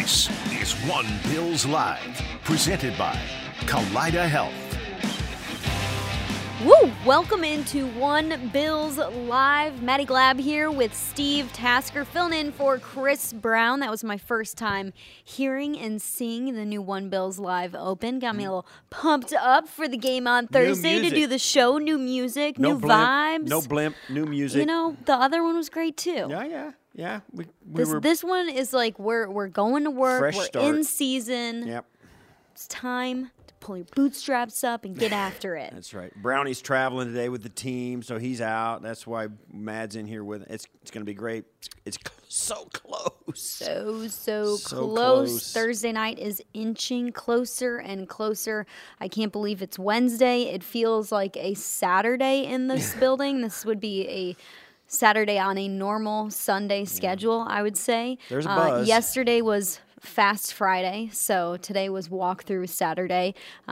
This is One Bills Live, presented by Kaleida Health. Woo! Welcome into One Bills Live. Maddie Glab here with Steve Tasker, filling in for Chris Brown. That was my first time hearing and seeing the new One Bills Live open. Got me a little pumped up for the game on Thursday to do the show. New music, new vibes. No blimp, new music. You know, the other one was great too. Yeah. This one is like we're going to work. Fresh we're start. in season. Yep. It's time to pull your bootstraps up and get after it. That's right. Brownie's traveling today with the team, so he's out. That's why Mad's in here with it. It's going to be great. It's so close. So close. Thursday night is inching closer and closer. I can't believe it's Wednesday. It feels like a Saturday in this building. This would be a Saturday on a normal Sunday schedule, I would say. There's a buzz. Yesterday was Fast Friday, so today was Walkthrough Saturday.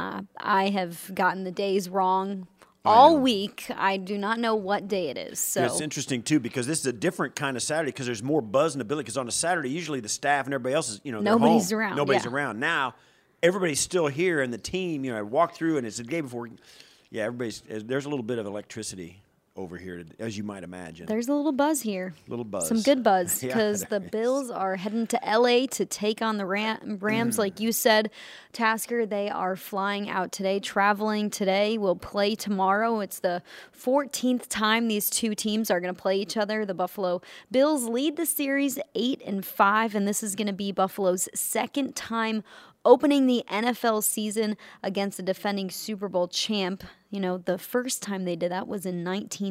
I have gotten the days wrong all week. I do not know what day it is. So it's interesting, too, because this is a different kind of Saturday because there's more buzz in the building. Because on a Saturday, usually the staff and everybody else is, they're Nobody's home. around. Nobody's Yeah. around. Now, everybody's still here, and the team, I walked through, and it's the day before. Yeah, there's a little bit of electricity over here, as you might imagine. There's a little buzz here. Little buzz. Some good buzz, Yeah, because the Bills are heading to L.A. to take on the Rams. Like you said, Tasker, they are flying out today, traveling today, will play tomorrow. It's the 14th time these two teams are going to play each other. The Buffalo Bills lead the series 8-5, and this is going to be Buffalo's second time opening the NFL season against the defending Super Bowl champ. The first time they did that was in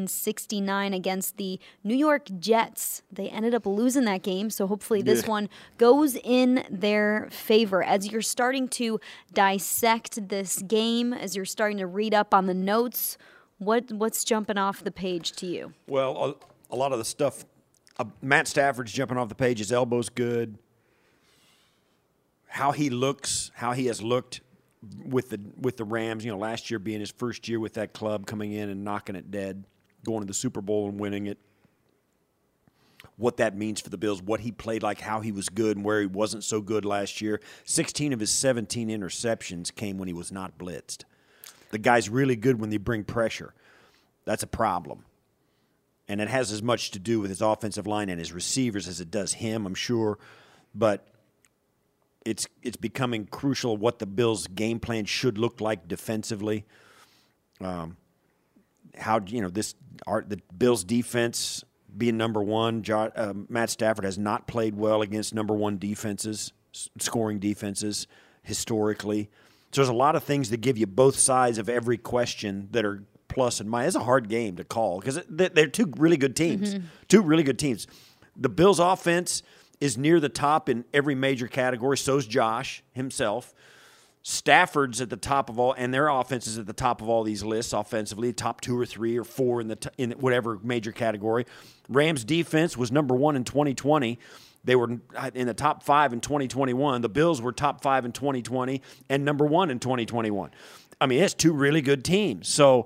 1969 against the New York Jets. They ended up losing that game, so hopefully this one goes in their favor. As you're starting to dissect this game, as you're starting to read up on the notes, what's jumping off the page to you? Well, a lot of the stuff, Matt Stafford's jumping off the page. His elbow's good. How he looks, how he has looked with the Rams, last year being his first year with that club, coming in and knocking it dead, going to the Super Bowl and winning it. What that means for the Bills, what he played like, how he was good and where he wasn't so good last year. 16 of his 17 interceptions came when he was not blitzed. The guy's really good when they bring pressure. That's a problem. And it has as much to do with his offensive line and his receivers as it does him, I'm sure. But it's becoming crucial what the Bills' game plan should look like defensively. The Bills' defense being number one. Matt Stafford has not played well against number one defenses, scoring defenses historically. So there's a lot of things that give you both sides of every question that are plus and minus. It's a hard game to call because they're two really good teams. Mm-hmm. Two really good teams. The Bills' offense is near the top in every major category. So's Josh himself. Stafford's at the top of all, and their offense is at the top of all these lists offensively, top 2 or 3 or 4 in whatever major category. Rams' defense was number 1 in 2020. They were in the top 5 in 2021. The Bills were top 5 in 2020 and number 1 in 2021. I mean, it's two really good teams. So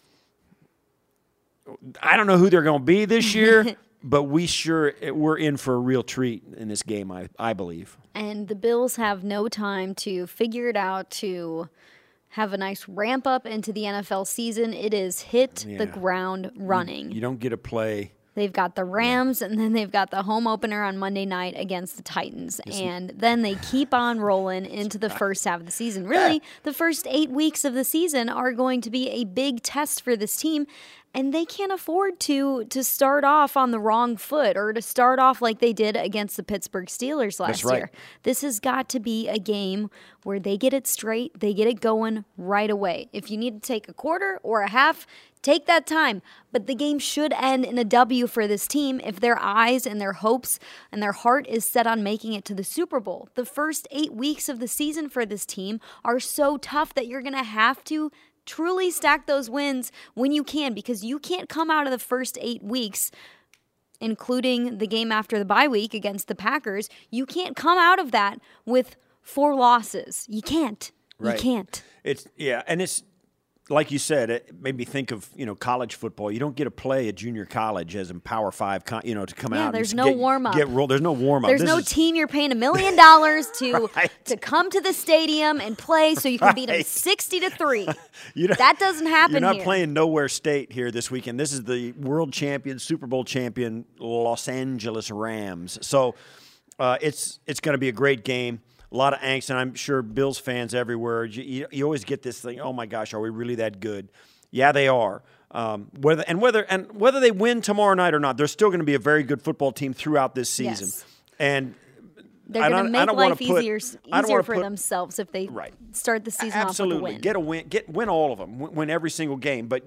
I don't know who they're going to be this year. But we're in for a real treat in this game, I believe. And the Bills have no time to figure it out, to have a nice ramp up into the NFL season. It is hit the ground running. You don't get to play. They've got the Rams, and then they've got the home opener on Monday night against the Titans. And then they keep on rolling into the first half of the season. Really, the first 8 weeks of the season are going to be a big test for this team. And they can't afford to start off on the wrong foot or to start off like they did against the Pittsburgh Steelers last year. This has got to be a game where they get it straight, they get it going right away. If you need to take a quarter or a half, take that time. But the game should end in a W for this team if their eyes and their hopes and their heart is set on making it to the Super Bowl. The first 8 weeks of the season for this team are so tough that you're going to have to truly stack those wins when you can, because you can't come out of the first 8 weeks, including the game after the bye week against the Packers. You can't come out of that with 4 losses. You can't. Right. You can't. And like you said, it made me think of, college football. You don't get to play a junior college as in Power 5, to come out. There's and no warm-up. There's no warm-up. There's no team you're paying $1 million to Right. to come to the stadium and play so you can beat them Right. 60-3. You know, That doesn't happen You're not here. playing Nowhere State here this weekend. This is the world champion, Super Bowl champion, Los Angeles Rams. So it's going to be a great game. A lot of angst, and I'm sure Bills fans everywhere. You always get this thing. Oh my gosh, are we really that good? Yeah, they are. Whether they win tomorrow night or not, they're still going to be a very good football team throughout this season. Yes. And They're going to make life easier for put, themselves if they Right. start the season Absolutely. off with a win. Win all of them. Win every single game. But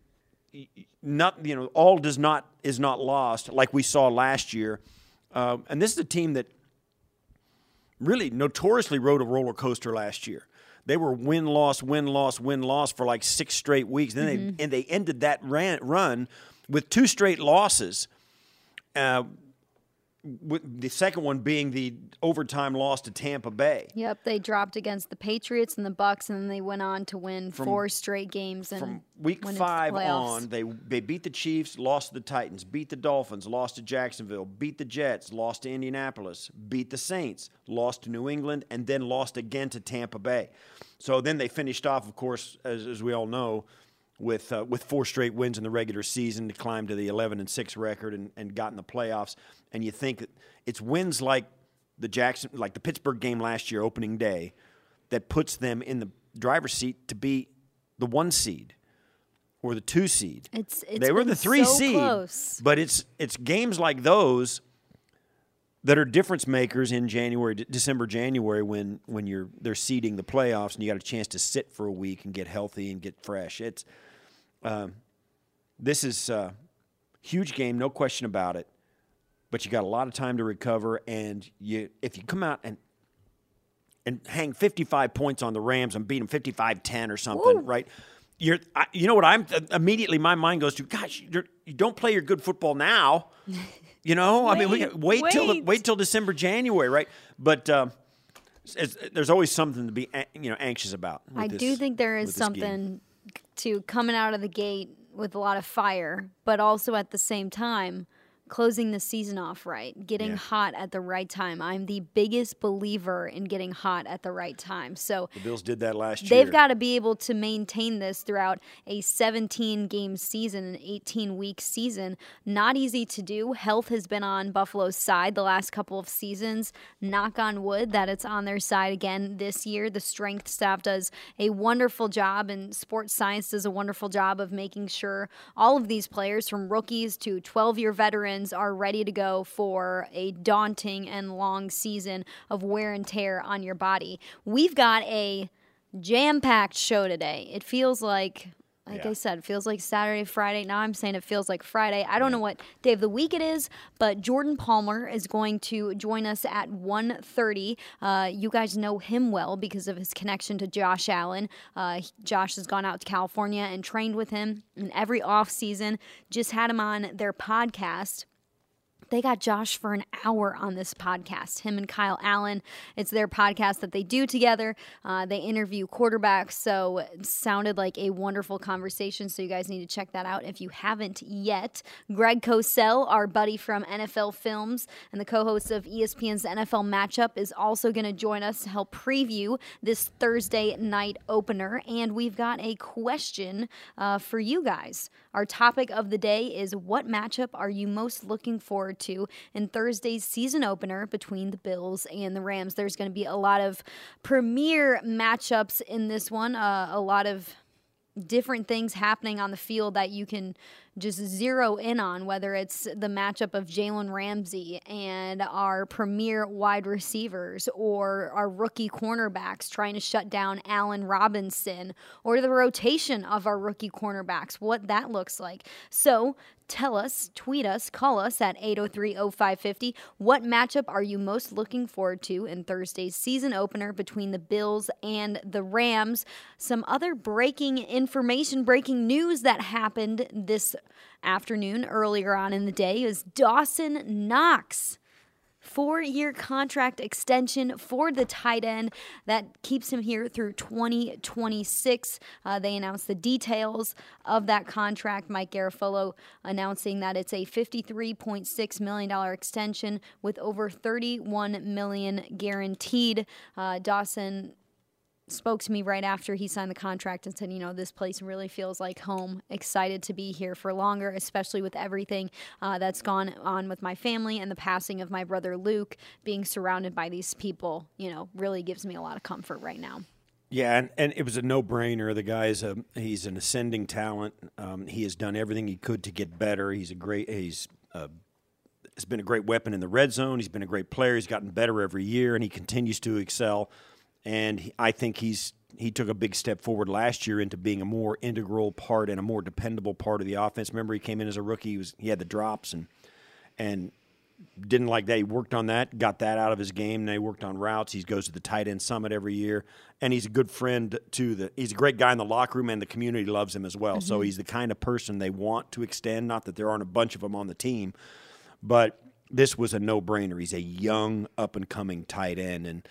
all is not lost like we saw last year. And this is a team that really notoriously rode a roller coaster last year. They were win-loss for like 6 straight weeks. Then they ended that run with 2 straight losses. With the second one being the overtime loss to Tampa Bay. Yep, they dropped against the Patriots and the Bucs, and then they went on to win 4 straight games. And From week went into 5 the playoffs. on, they beat the Chiefs, lost to the Titans, beat the Dolphins, lost to Jacksonville, beat the Jets, lost to Indianapolis, beat the Saints, lost to New England, and then lost again to Tampa Bay. So then they finished off, of course, as we all know, with 4 straight wins in the regular season to climb to the 11-6 record and got in the playoffs. And you think it's wins like the Pittsburgh game last year, opening day, that puts them in the driver's seat to be the 1 seed or the 2 seed. They were the 3 seed, close. but it's games like those that are difference makers in December, January when they're seeding the playoffs and you got a chance to sit for a week and get healthy and get fresh. This is a huge game, no question about it. But you got a lot of time to recover, and if you come out and hang 55 points on the Rams and beat them 55-10 or something, right? You know what immediately my mind goes to? Gosh, you don't play your good football now. Wait till December, January, right? But there's always something to be anxious about. I do think there is something to coming out of the gate with a lot of fire, but also at the same time closing the season off right, getting hot at the right time. I'm the biggest believer in getting hot at the right time. So the Bills did that last year. They've got to be able to maintain this throughout a 17-game season, an 18-week season. Not easy to do. Health has been on Buffalo's side the last couple of seasons. Knock on wood that it's on their side again this year. The strength staff does a wonderful job, and sports science does a wonderful job of making sure all of these players, from rookies to 12-year veterans, are ready to go for a daunting and long season of wear and tear on your body. We've got a jam-packed show today. It feels like I said, it feels like Saturday, Friday. Now I'm saying it feels like Friday. I don't know what day of the week it is, but Jordan Palmer is going to join us at 1:30. You guys know him well because of his connection to Josh Allen. Josh has gone out to California and trained with him in every offseason. Just had him on their podcast. They got Josh for an hour on this podcast, him and Kyle Allen. It's their podcast that they do together. They interview quarterbacks, so it sounded like a wonderful conversation, so you guys need to check that out if you haven't yet. Greg Cosell, our buddy from NFL Films and the co-host of ESPN's NFL Matchup, is also going to join us to help preview this Thursday night opener, and we've got a question for you guys. Our topic of the day is, what matchup are you most looking forward to in Thursday's season opener between the Bills and the Rams? There's going to be a lot of premier matchups in this one, a lot of different things happening on the field that you can just zero in on, whether it's the matchup of Jalen Ramsey and our premier wide receivers, or our rookie cornerbacks trying to shut down Allen Robinson, or the rotation of our rookie cornerbacks, what that looks like. So tell us, tweet us, call us at 803-0550. What matchup are you most looking forward to in Thursday's season opener between the Bills and the Rams? Some other breaking information, breaking news that happened this afternoon, earlier on in the day, is Dawson Knox 4-year contract extension for the tight end that keeps him here through 2026. They announced the details of that contract. Mike Garafolo announcing that it's a $53.6 million extension with over $31 million guaranteed. Dawson spoke to me right after he signed the contract and said, this place really feels like home. Excited to be here for longer, especially with everything that's gone on with my family and the passing of my brother Luke. Being surrounded by these people, really gives me a lot of comfort right now. Yeah, and it was a no-brainer. The guy he's an ascending talent. He has done everything he could to get better. He's been a great weapon in the red zone. He's been a great player. He's gotten better every year, and he continues to excel. And I think he took a big step forward last year into being a more integral part and a more dependable part of the offense. Remember, he came in as a rookie. He had the drops and didn't like that. He worked on that, got that out of his game. Now he worked on routes. He goes to the tight end summit every year, and he's a good friend he's a great guy in the locker room, and the community loves him as well. Mm-hmm. So he's the kind of person they want to extend. Not that there aren't a bunch of them on the team, but this was a no-brainer. He's a young, up-and-coming tight end, and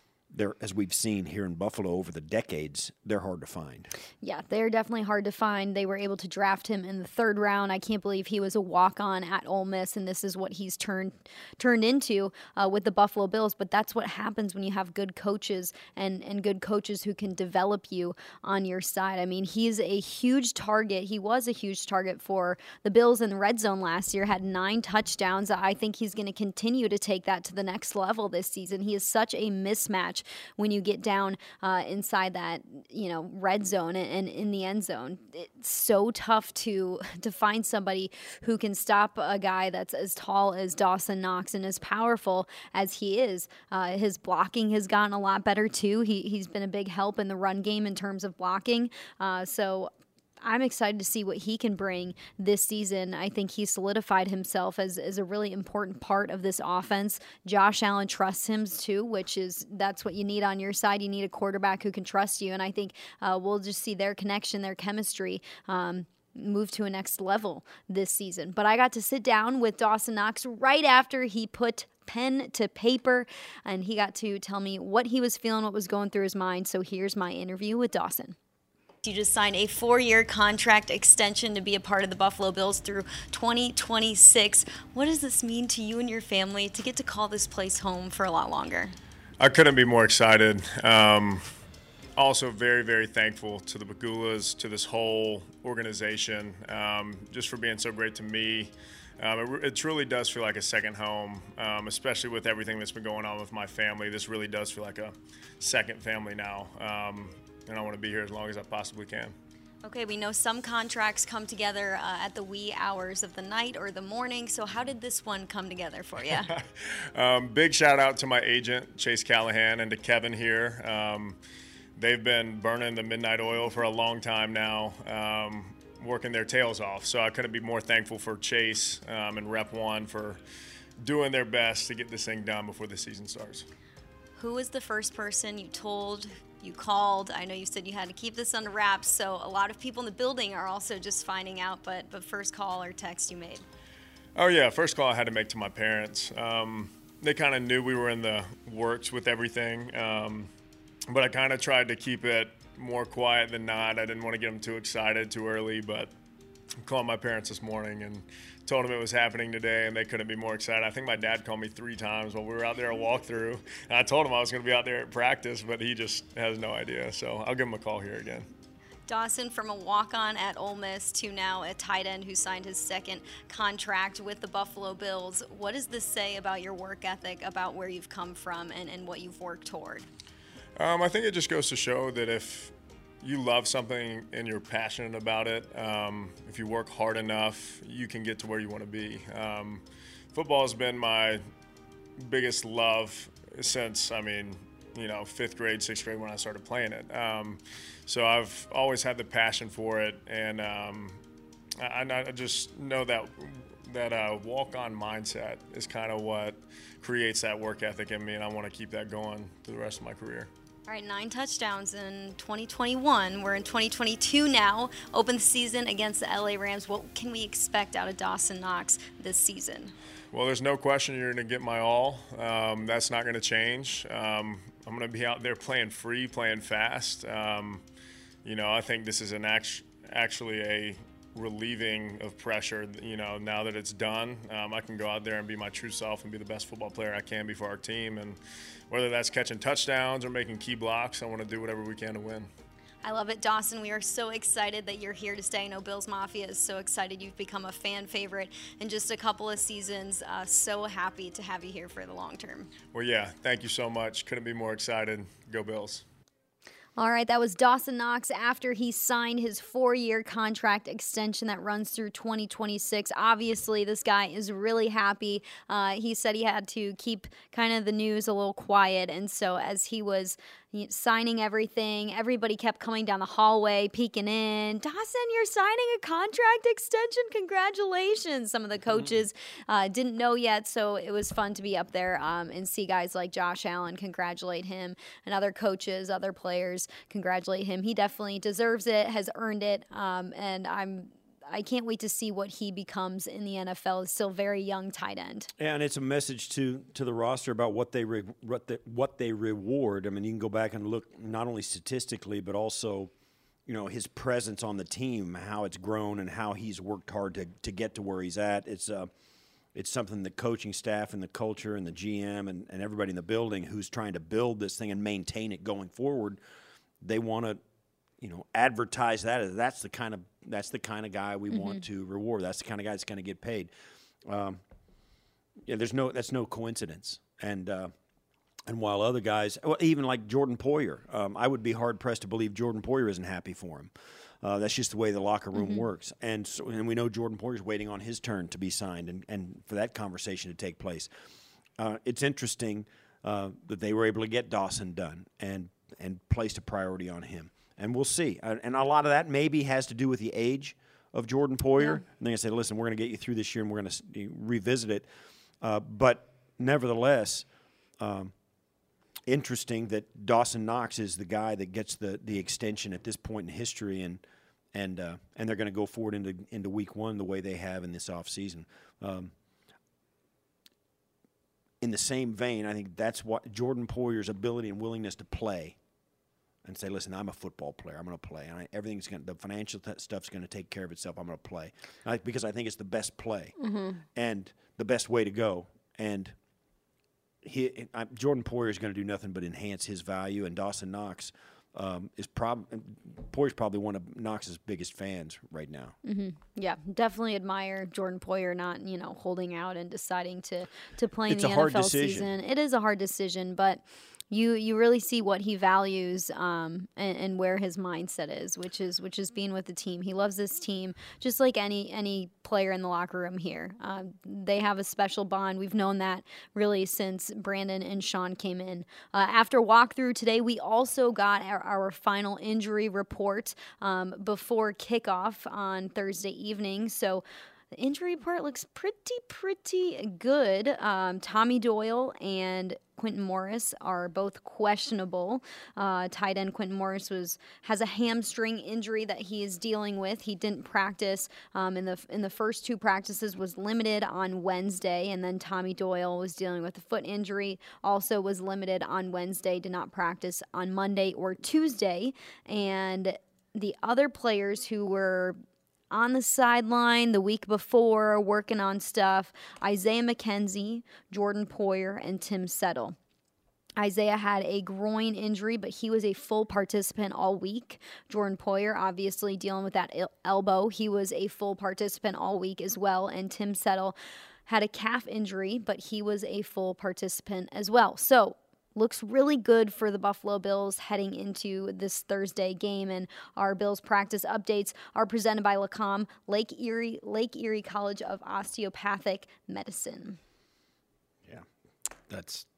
as we've seen here in Buffalo over the decades, they're hard to find. Yeah, they're definitely hard to find. They were able to draft him in the 3rd round. I can't believe he was a walk-on at Ole Miss, and this is what he's turned into with the Buffalo Bills. But that's what happens when you have good coaches and good coaches who can develop you on your side. I mean, he's a huge target. He was a huge target for the Bills in the red zone last year, had 9 touchdowns. I think he's going to continue to take that to the next level this season. He is such a mismatch when you get down inside that, red zone and in the end zone. It's so tough to find somebody who can stop a guy that's as tall as Dawson Knox and as powerful as he is. His blocking has gotten a lot better too. He's been a big help in the run game in terms of blocking. So I'm excited to see what he can bring this season. I think he solidified himself as a really important part of this offense. Josh Allen trusts him too, that's what you need on your side. You need a quarterback who can trust you, and I think we'll just see their connection, their chemistry move to a next level this season. But I got to sit down with Dawson Knox right after he put pen to paper, and he got to tell me what he was feeling, what was going through his mind. So here's my interview with Dawson. You just signed a 4-year contract extension to be a part of the Buffalo Bills through 2026. What does this mean to you and your family to get to call this place home for a lot longer? I couldn't be more excited. Also very, very thankful to the Pegulas, to this whole organization, just for being so great to me. It truly does feel like a second home, especially with everything that's been going on with my family. This really does feel like a second family now. And I want to be here as long as I possibly can. Okay, we know some contracts come together at the wee hours of the night or the morning. So how did this one come together for you? Big shout out to my agent, Chase Callahan, and to Kevin here. They've been burning the midnight oil for a long time now, working their tails off. So I couldn't be more thankful for Chase and Rep 1 for doing their best to get this thing done before the season starts. Who was the first person you told, you called? I know you said you had to keep this under wraps, so a lot of people in the building are also just finding out, but first call or text you made? Oh, yeah, first call I had to make to my parents. They kind of knew we were in the works with everything, but I kind of tried to keep it more quiet than not. I didn't want to get them too excited too early, but I called my parents this morning and told them it was happening today, and they couldn't be more excited. I think my dad called me 3 times while we were out there at walkthrough, and I told him I was going to be out there at practice, but he just has no idea. So I'll give him a call here again. Dawson, from a walk-on at Ole Miss to now a tight end who signed his 2nd contract with the Buffalo Bills, what does this say about your work ethic, about where you've come from and what you've worked toward? I think it just goes to show that if you love something and you're passionate about it, if you work hard enough, you can get to where you want to be. Football has been my biggest love since, 5th grade, 6th grade when I started playing it. So I've always had the passion for it, and I just know that walk-on mindset is kind of what creates that work ethic in me, and I want to keep that going through the rest of my career. All right, 9 touchdowns in 2021. We're in 2022 now. Open the season against the LA Rams. What can we expect out of Dawson Knox this season? Well, there's no question you're going to get my all. That's not going to change. I'm going to be out there playing free, playing fast. I think this is actually a relieving of pressure. Now that it's done, I can go out there and be my true self and be the best football player I can be for our team. And whether that's catching touchdowns or making key blocks, I want to do whatever we can to win. I love it, Dawson. We are so excited that you're here to stay. I know Bills Mafia is so excited. You've become a fan favorite in just a couple of seasons. So happy to have you here for the long term. Well, yeah, thank you so much. Couldn't be more excited. Go Bills. All right, that was Dawson Knox after he signed his 4-year contract extension that runs through 2026. Obviously, this guy is really happy. He said he had to keep kind of the news a little quiet, and so as he was signing everything, everybody kept coming down the hallway, peeking in. Dawson, you're signing a contract extension? Congratulations. Some of the coaches didn't know yet, so it was fun to be up there and see guys like Josh Allen congratulate him, and other coaches, other players congratulate him. He definitely deserves it, has earned it, and I can't wait to see what he becomes in the NFL. He's still very young tight end. Yeah, and it's a message to the roster about what they reward. I mean, you can go back and look not only statistically, but also, his presence on the team, how it's grown, and how he's worked hard to get to where he's at. It's something the coaching staff and the culture and the GM and everybody in the building who's trying to build this thing and maintain it going forward, they want to, advertise that as that's the kind of guy we want to reward. That's the kind of guy that's going to get paid. That's no coincidence. And while other guys, even like Jordan Poyer, I would be hard pressed to believe Jordan Poyer isn't happy for him. That's just the way the locker room works. And we know Jordan Poyer's waiting on his turn to be signed and for that conversation to take place. It's interesting that they were able to get Dawson done and placed a priority on him. And we'll see. And a lot of that maybe has to do with the age of Jordan Poyer. Yeah. And they say, listen, we're going to get you through this year and we're going to revisit it. But nevertheless, interesting that Dawson Knox is the guy that gets the extension at this point in history, and they're going to go forward into week one the way they have in this offseason. In the same vein, I think that's what Jordan Poyer's ability and willingness to play and say, listen, I'm a football player. I'm going to play. And the financial stuff's going to take care of itself. I'm going to play. Because I think it's the best play and the best way to go. And Jordan Poyer is going to do nothing but enhance his value. And Dawson Knox Poyer's probably one of Knox's biggest fans right now. Yeah, definitely admire Jordan Poyer not, holding out and deciding to play in the NFL hard decision. Season. It is a hard decision, but you really see what he values and where his mindset is, which is being with the team. He loves this team just like any player in the locker room here. They have a special bond. We've known that really since Brandon and Sean came in. After walkthrough today, we also got our final injury report before kickoff on Thursday evening. So the injury report looks pretty good. Tommy Doyle and Quinton Morris are both questionable. Tight end Quinton Morris has a hamstring injury that he is dealing with. He didn't practice in the first 2 practices, was limited on Wednesday, and then Tommy Doyle was dealing with a foot injury, also was limited on Wednesday, did not practice on Monday or Tuesday. And the other players who were on the sideline the week before, working on stuff, Isaiah McKenzie, Jordan Poyer, and Tim Settle. Isaiah had a groin injury, but he was a full participant all week. Jordan Poyer, obviously dealing with that elbow. He was a full participant all week as well. And Tim Settle had a calf injury, but he was a full participant as well. So looks really good for the Buffalo Bills heading into this Thursday game. And our Bills practice updates are presented by LACOM, Lake Erie College of Osteopathic Medicine. Yeah,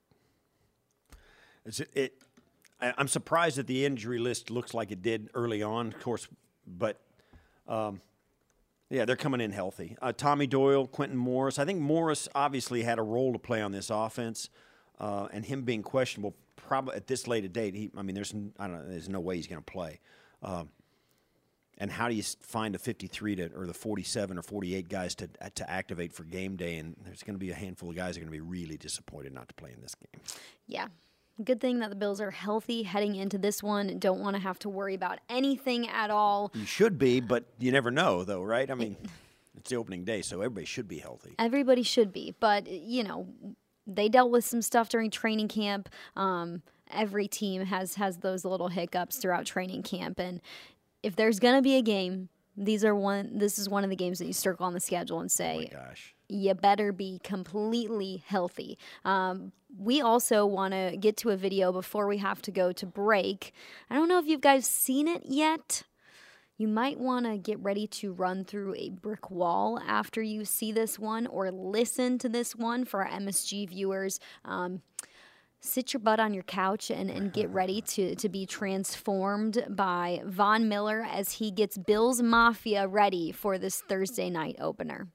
I'm surprised that the injury list looks like it did early on, of course, but they're coming in healthy. Tommy Doyle, Quinton Morris. I think Morris obviously had a role to play on this offense. And him being questionable probably at this late a date, there's no way he's going to play. And how do you find a 53 or the 47 or 48 guys to activate for game day? And there's going to be a handful of guys that are going to be really disappointed not to play in this game. Yeah. Good thing that the Bills are healthy heading into this one. Don't want to have to worry about anything at all. You should be, but you never know, though, right? I mean, it's the opening day, so everybody should be healthy. Everybody should be. But, they dealt with some stuff during training camp. Every team has those little hiccups throughout training camp. And if there's going to be a game, this is one of the games that you circle on the schedule and say, oh my gosh, you better be completely healthy. We also want to get to a video before we have to go to break. I don't know if you guys seen it yet. You might want to get ready to run through a brick wall after you see this one or listen to this one for our MSG viewers. Sit your butt on your couch and get ready to be transformed by Von Miller as he gets Bills Mafia ready for this Thursday night opener.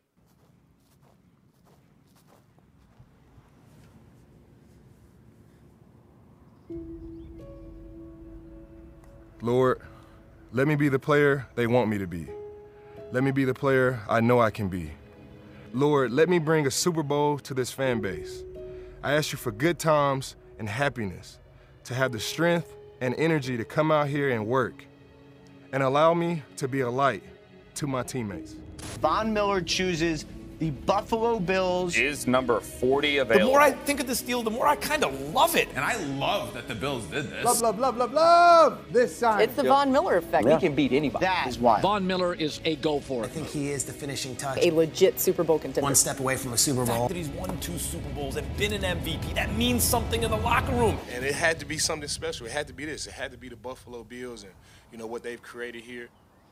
Lord, let me be the player they want me to be. Let me be the player I know I can be. Lord, let me bring a Super Bowl to this fan base. I ask you for good times and happiness, to have the strength and energy to come out here and work, and allow me to be a light to my teammates. Von Miller chooses the Buffalo Bills. Is number 40 available? The more I think of this deal, the more I kind of love it. And I love that the Bills did this. Love this sign. It's the Von Miller effect. Yeah. He can beat anybody. That is why. Von Miller is a go for it. I think he is the finishing touch. A legit Super Bowl contender. One step away from a Super Bowl. The fact that he's won 2 Super Bowls and been an MVP, that means something in the locker room. And it had to be something special. It had to be this. It had to be the Buffalo Bills and, what they've created here.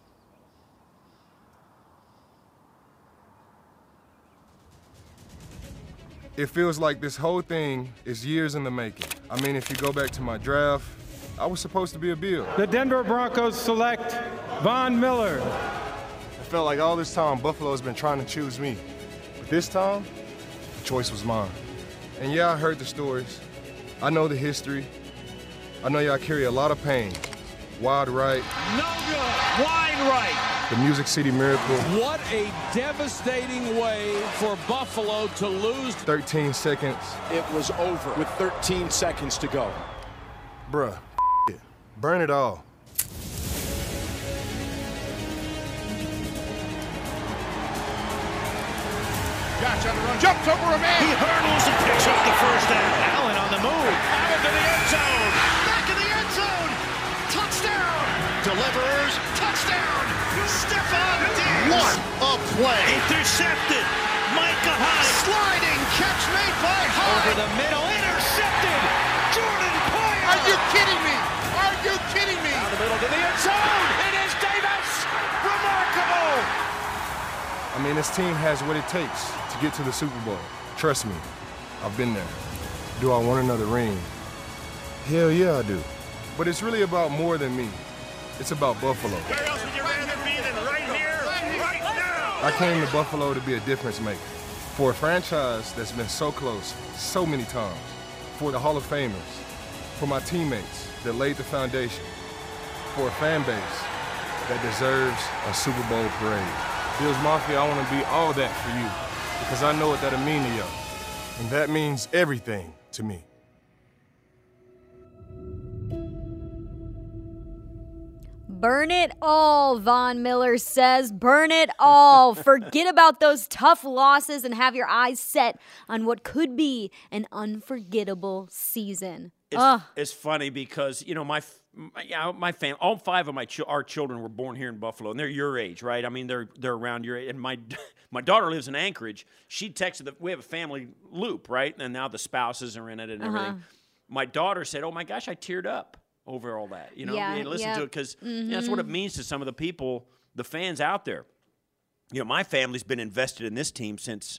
It feels like this whole thing is years in the making. I mean, if you go back to my draft, I was supposed to be a Bill. The Denver Broncos select Von Miller. It felt like all this time Buffalo's been trying to choose me. But this time, the choice was mine. And yeah, I heard the stories. I know the history. I know y'all carry a lot of pain. Wide right. No good. Wide right. The Music City Miracle. What a devastating way for Buffalo to lose. 13 seconds. It was over with 13 seconds to go. Bruh, it. Burn it all. Gotcha on the run. Jumps over a man. He hurdles and picks up the first down. Allen on the move. Out into the end zone. Back in the end zone. Touchdown. Deliverers. Touchdown. Stephon Diggs. What a play. Intercepted. Micah Hyde. Sliding catch made by Hyde. Over the middle. Intercepted. Jordan Poyer. Are you kidding me? Are you kidding me? Down the middle to the end zone. It is Davis. Remarkable. I mean, this team has what it takes to get to the Super Bowl. Trust me, I've been there. Do I want another ring? Hell yeah, I do. But it's really about more than me. It's about Buffalo. Where else would you rather be than right here, right now? I came to Buffalo to be a difference maker. For a franchise that's been so close so many times. For the Hall of Famers. For my teammates that laid the foundation. For a fan base that deserves a Super Bowl parade. Bills Mafia, I want to be all that for you because I know what that'll mean to y'all. And that means everything to me. Burn it all, Von Miller says. Burn it all. Forget about those tough losses and have your eyes set on what could be an unforgettable season. It's funny because, my family, all 5 of our children were born here in Buffalo, and they're your age, right? I mean, they're around your age. And my daughter lives in Anchorage. She texted we have a family loop, right? And now the spouses are in it and everything. My daughter said, "Oh my gosh, I teared up over all that." Listen to it because that's what it means to some of the people, the fans out there. My family's been invested in this team since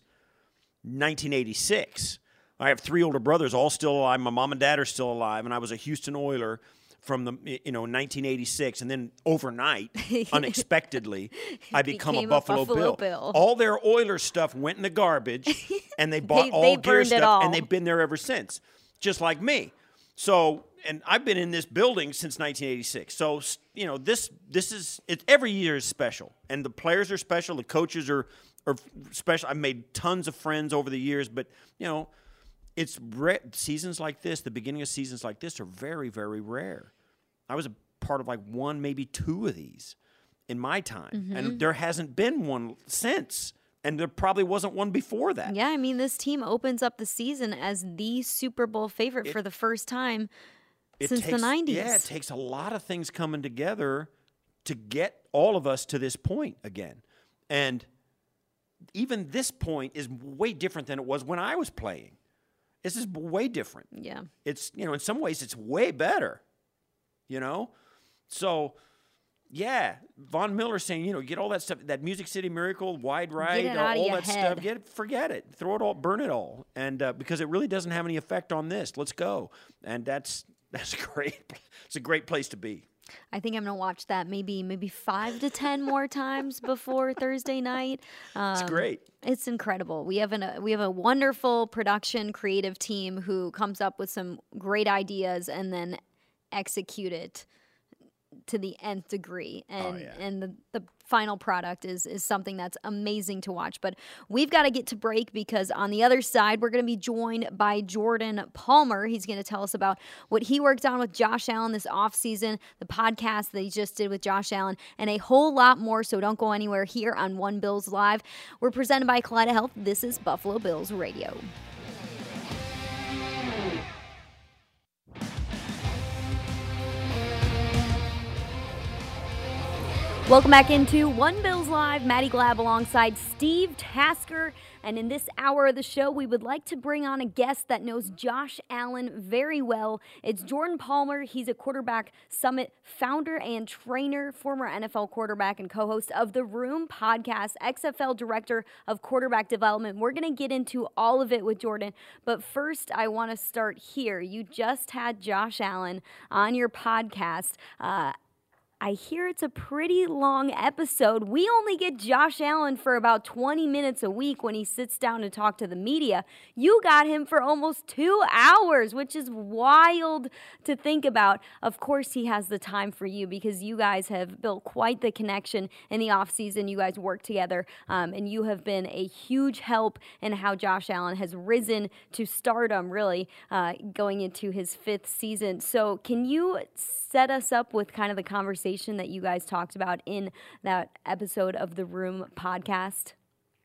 1986. I have 3 older brothers, all still alive. My mom and dad are still alive, and I was a Houston Oiler from 1986, and then overnight, unexpectedly, I become a Buffalo Bill. All their Oilers stuff went in the garbage, and they bought all gear stuff, and they've been there ever since, just like me. So, and I've been in this building since 1986. So, this is every year is special, and the players are special. The coaches are special. I've made tons of friends over the years, but it's seasons like this. The beginning of seasons like this are very, very rare. I was a part of like one, maybe two of these in my time, and there hasn't been one since. And there probably wasn't one before that. Yeah, I mean, this team opens up the season as the Super Bowl favorite for the first time since the 90s. Yeah, it takes a lot of things coming together to get all of us to this point again. And even this point is way different than it was when I was playing. This is way different. Yeah. It's, in some ways, it's way better, So... Yeah, Von Miller saying, get all that stuff, that Music City Miracle, Wide Ride, all that stuff. Forget it, throw it all, burn it all, and because it really doesn't have any effect on this. Let's go, and that's great. It's a great place to be. I think I'm gonna watch that maybe 5 to 10 more times before Thursday night. It's great. It's incredible. We have a wonderful production creative team who comes up with some great ideas and then execute it to the nth degree, and the final product is something that's amazing to watch. But we've got to get to break because on the other side we're going to be joined by Jordan Palmer. He's going to tell us about what he worked on with Josh Allen this offseason, the podcast that he just did with Josh Allen, and a whole lot more. So don't go anywhere here on One Bills Live. We're presented by Kaleida Health. This is Buffalo Bills Radio. Welcome back into One Bills Live. Maddie Glab alongside Steve Tasker. And in this hour of the show, we would like to bring on a guest that knows Josh Allen very well. It's Jordan Palmer. He's a Quarterback Summit founder and trainer, former NFL quarterback and co-host of The Room podcast, XFL director of quarterback development. We're going to get into all of it with Jordan. But first, I want to start here. You just had Josh Allen on your podcast. I hear it's a pretty long episode. We only get Josh Allen for about 20 minutes a week when he sits down to talk to the media. You got him for almost 2 hours, which is wild to think about. Of course, he has the time for you because you guys have built quite the connection in the offseason. You guys work together, and you have been a huge help in how Josh Allen has risen to stardom, really, going into his 5th season. So can you set us up with kind of the conversation that you guys talked about in that episode of the Room podcast?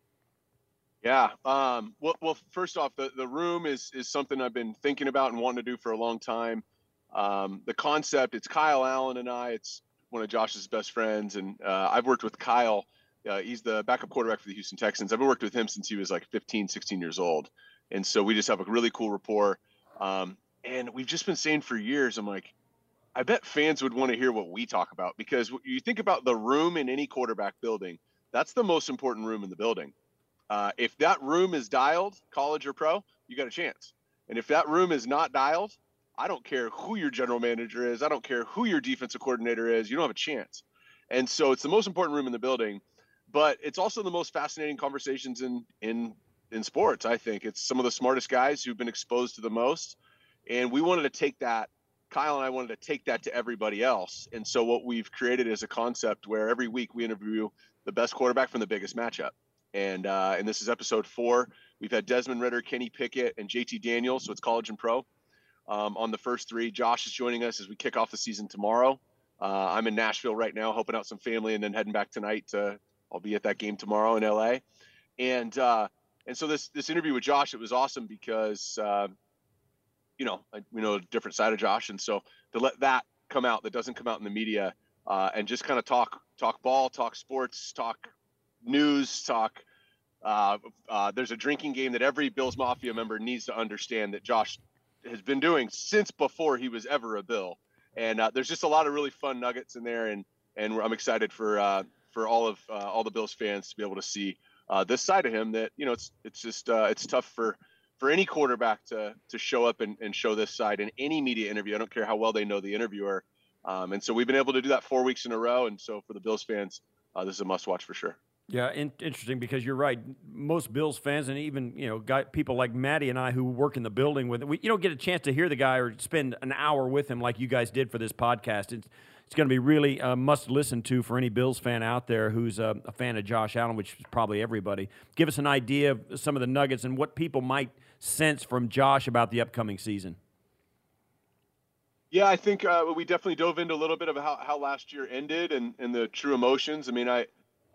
Yeah. Well, first off, the Room is something I've been thinking about and wanting to do for a long time. The concept, it's Kyle Allen and I. It's one of Josh's best friends, and I've worked with Kyle. He's the backup quarterback for the Houston Texans. I've worked with him since he was like 15, 16 years old. And so we just have a really cool rapport. And we've just been saying for years, I'm like, I bet fans would want to hear what we talk about, because you think about the room in any quarterback building, that's the most important room in the building. If that room is dialed, college or pro, you got a chance. And if that room is not dialed, I don't care who your general manager is. I don't care who your defensive coordinator is. You don't have a chance. And so it's the most important room in the building, but it's also the most fascinating conversations in sports. I think it's some of the smartest guys who've been exposed to the most. And we wanted to take that. Kyle and I wanted to take that to everybody else. And so what we've created is a concept where every week we interview the best quarterback from the biggest matchup. And this is episode 4. We've had Desmond Ridder, Kenny Pickett, and JT Daniels. So it's college and pro on the first 3. Josh is joining us as we kick off the season tomorrow. I'm in Nashville right now, helping out some family, and then heading back tonight. I'll be at that game tomorrow in LA. And so this interview with Josh, it was awesome because, we know a different side of Josh. And so to let that come out that doesn't come out in the media, and just kind of talk ball, talk sports, talk news, talk. There's a drinking game that every Bills Mafia member needs to understand that Josh has been doing since before he was ever a Bill. And there's just a lot of really fun nuggets in there. And I'm excited for all the Bills fans to be able to see this side of him that, it's tough for any quarterback to show up and show this side in any media interview. I don't care how well they know the interviewer. And so we've been able to do that 4 weeks in a row. And so for the Bills fans, this is a must watch for sure. Yeah, interesting, because you're right. Most Bills fans, and even people like Maddie and I who work in the building with, you don't get a chance to hear the guy or spend an hour with him like you guys did for this podcast. It's going to be really must listen to for any Bills fan out there who's a fan of Josh Allen, which is probably everybody. Give us an idea of some of the nuggets and what people might sense from Josh about the upcoming season. Yeah, I think we definitely dove into a little bit of how last year ended and the true emotions. I mean, I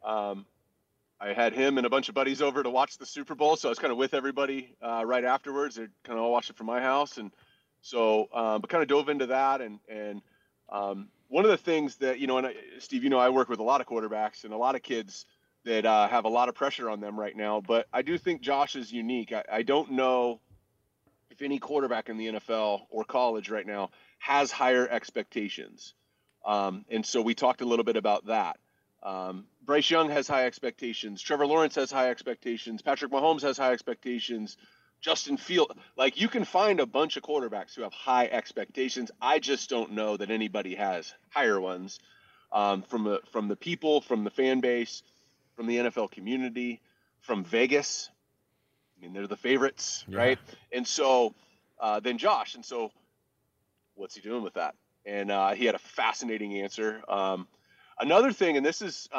had him and a bunch of buddies over to watch the Super Bowl, so I was kind of with everybody right afterwards. They kind of all watched it from my house, and so but kind of dove into that. And one of the things that and Steve, I work with a lot of quarterbacks and a lot of kids that have a lot of pressure on them right now. But I do think Josh is unique. I don't know if any quarterback in the NFL or college right now has higher expectations, and so we talked a little bit about that. Bryce Young has high expectations. Trevor Lawrence has high expectations. Patrick Mahomes has high expectations. Justin Fields, like, you can find a bunch of quarterbacks who have high expectations. I just don't know that anybody has higher ones from the people, from the fan base, from the NFL community, from Vegas. I mean, they're the favorites, right? And so then Josh. And so what's he doing with that? And he had a fascinating answer. Another thing, and this is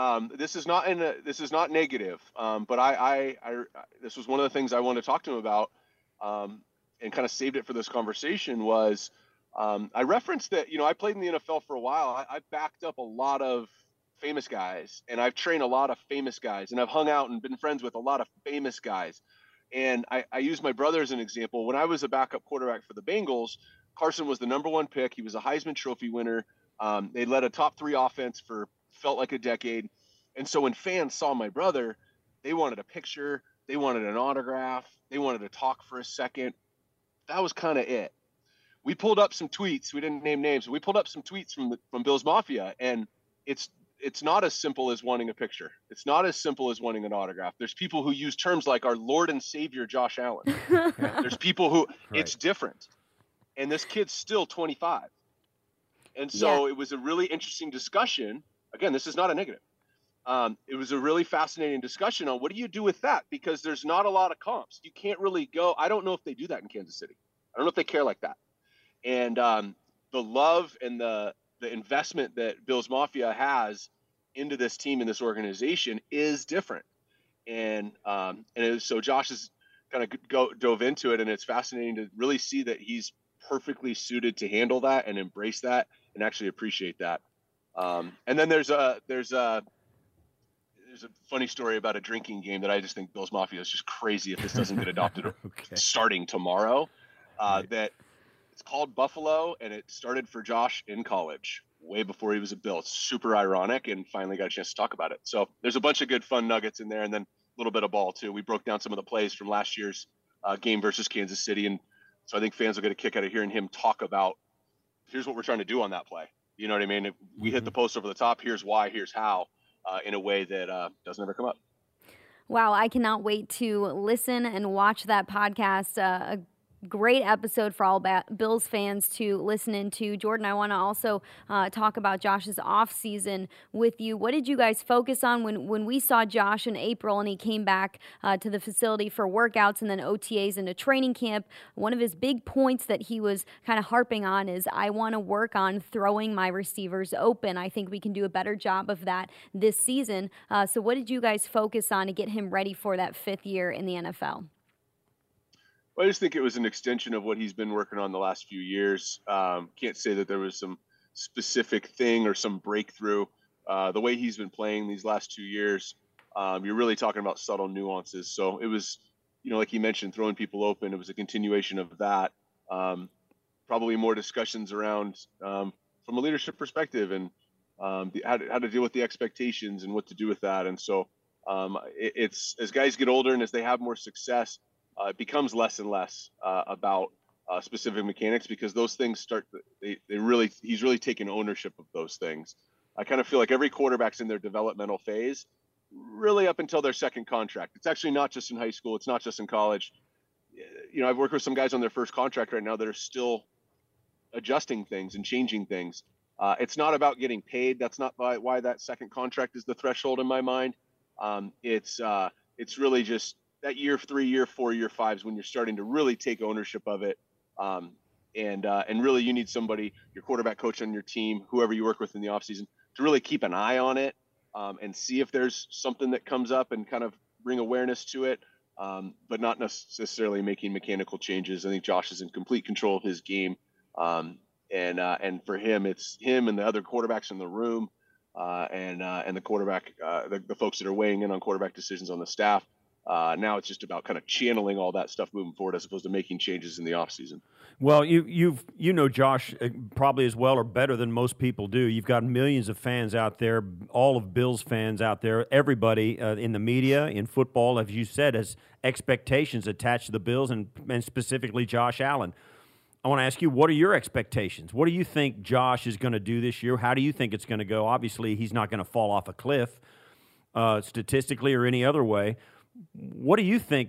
not negative, but I this was one of the things I wanted to talk to him about, and kind of saved it for this conversation. Was I referenced that I played in the NFL for a while. I backed up a lot of famous guys, and I've trained a lot of famous guys, and I've hung out and been friends with a lot of famous guys. And I use my brother as an example. When I was a backup quarterback for the Bengals, Carson was the #1 pick. He was a Heisman Trophy winner. They led a top 3 offense for felt like a decade. And so when fans saw my brother, they wanted a picture, they wanted an autograph, they wanted to talk for a second. That was kind of it. We pulled up some tweets. We didn't name names, but we pulled up some tweets from Bills Mafia, and it's not as simple as wanting a picture. It's not as simple as wanting an autograph. There's people who use terms like our Lord and Savior Josh Allen. There's people who it's different. And this kid's still 25. And so It was a really interesting discussion. Again, this is not a negative. It was a really fascinating discussion on what do you do with that? Because there's not a lot of comps. You can't really go. I don't know if they do that in Kansas City. I don't know if they care like that. And the love and the investment that Bills Mafia has into this team and this organization is different. And so Josh has kind of dove into it, and it's fascinating to really see that he's perfectly suited to handle that and embrace that and actually appreciate that. And then there's a funny story about a drinking game that I just think Bills Mafia is just crazy if this doesn't get adopted starting tomorrow. That it's called Buffalo, and it started for Josh in college way before he was a Bill. It's super ironic, and finally got a chance to talk about it. So there's a bunch of good fun nuggets in there, and then a little bit of ball too. We broke down some of the plays from last year's game versus Kansas City, and so I think fans will get a kick out of hearing him talk about, here's what we're trying to do on that play. You know what I mean? If we hit the post over the top, here's why, here's how, in a way that doesn't ever come up. Wow, I cannot wait to listen and watch that podcast. A great episode for all Bills fans to listen into. Jordan, I want to also talk about Josh's offseason with you. What did you guys focus on when we saw Josh in April and he came back to the facility for workouts and then OTAs into training camp? One of his big points that he was kind of harping on is, I want to work on throwing my receivers open. I think we can do a better job of that this season. So what did you guys focus on to get him ready for that 5th year in the NFL? Well, I just think it was an extension of what he's been working on the last few years. Can't say that there was some specific thing or some breakthrough. The way he's been playing these last 2 years, you're really talking about subtle nuances. So it was, like you mentioned, throwing people open. It was a continuation of that. Probably more discussions around from a leadership perspective and how to deal with the expectations and what to do with that. And so it's as guys get older and as they have more success, it becomes less and less about specific mechanics, because those things he's really taken ownership of those things. I kind of feel like every quarterback's in their developmental phase, really up until their second contract. It's actually not just in high school. It's not just in college. I've worked with some guys on their first contract right now that are still adjusting things and changing things. It's not about getting paid. That's not why that second contract is the threshold in my mind. It's really just that year 3, year 4, year 5 is when you're starting to really take ownership of it. And really you need somebody, your quarterback coach on your team, whoever you work with in the offseason, to really keep an eye on it and see if there's something that comes up and kind of bring awareness to it, but not necessarily making mechanical changes. I think Josh is in complete control of his game. And for him, it's him and the other quarterbacks in the room and the quarterback, the folks that are weighing in on quarterback decisions on the staff. Now it's just about kind of channeling all that stuff moving forward as opposed to making changes in the offseason. Well, you know Josh probably as well or better than most people do. You've got millions of fans out there, all of Bills fans out there, everybody in the media, in football, as you said, has expectations attached to the Bills and specifically Josh Allen. I want to ask you, what are your expectations? What do you think Josh is going to do this year? How do you think it's going to go? Obviously, he's not going to fall off a cliff statistically or any other way. What do you think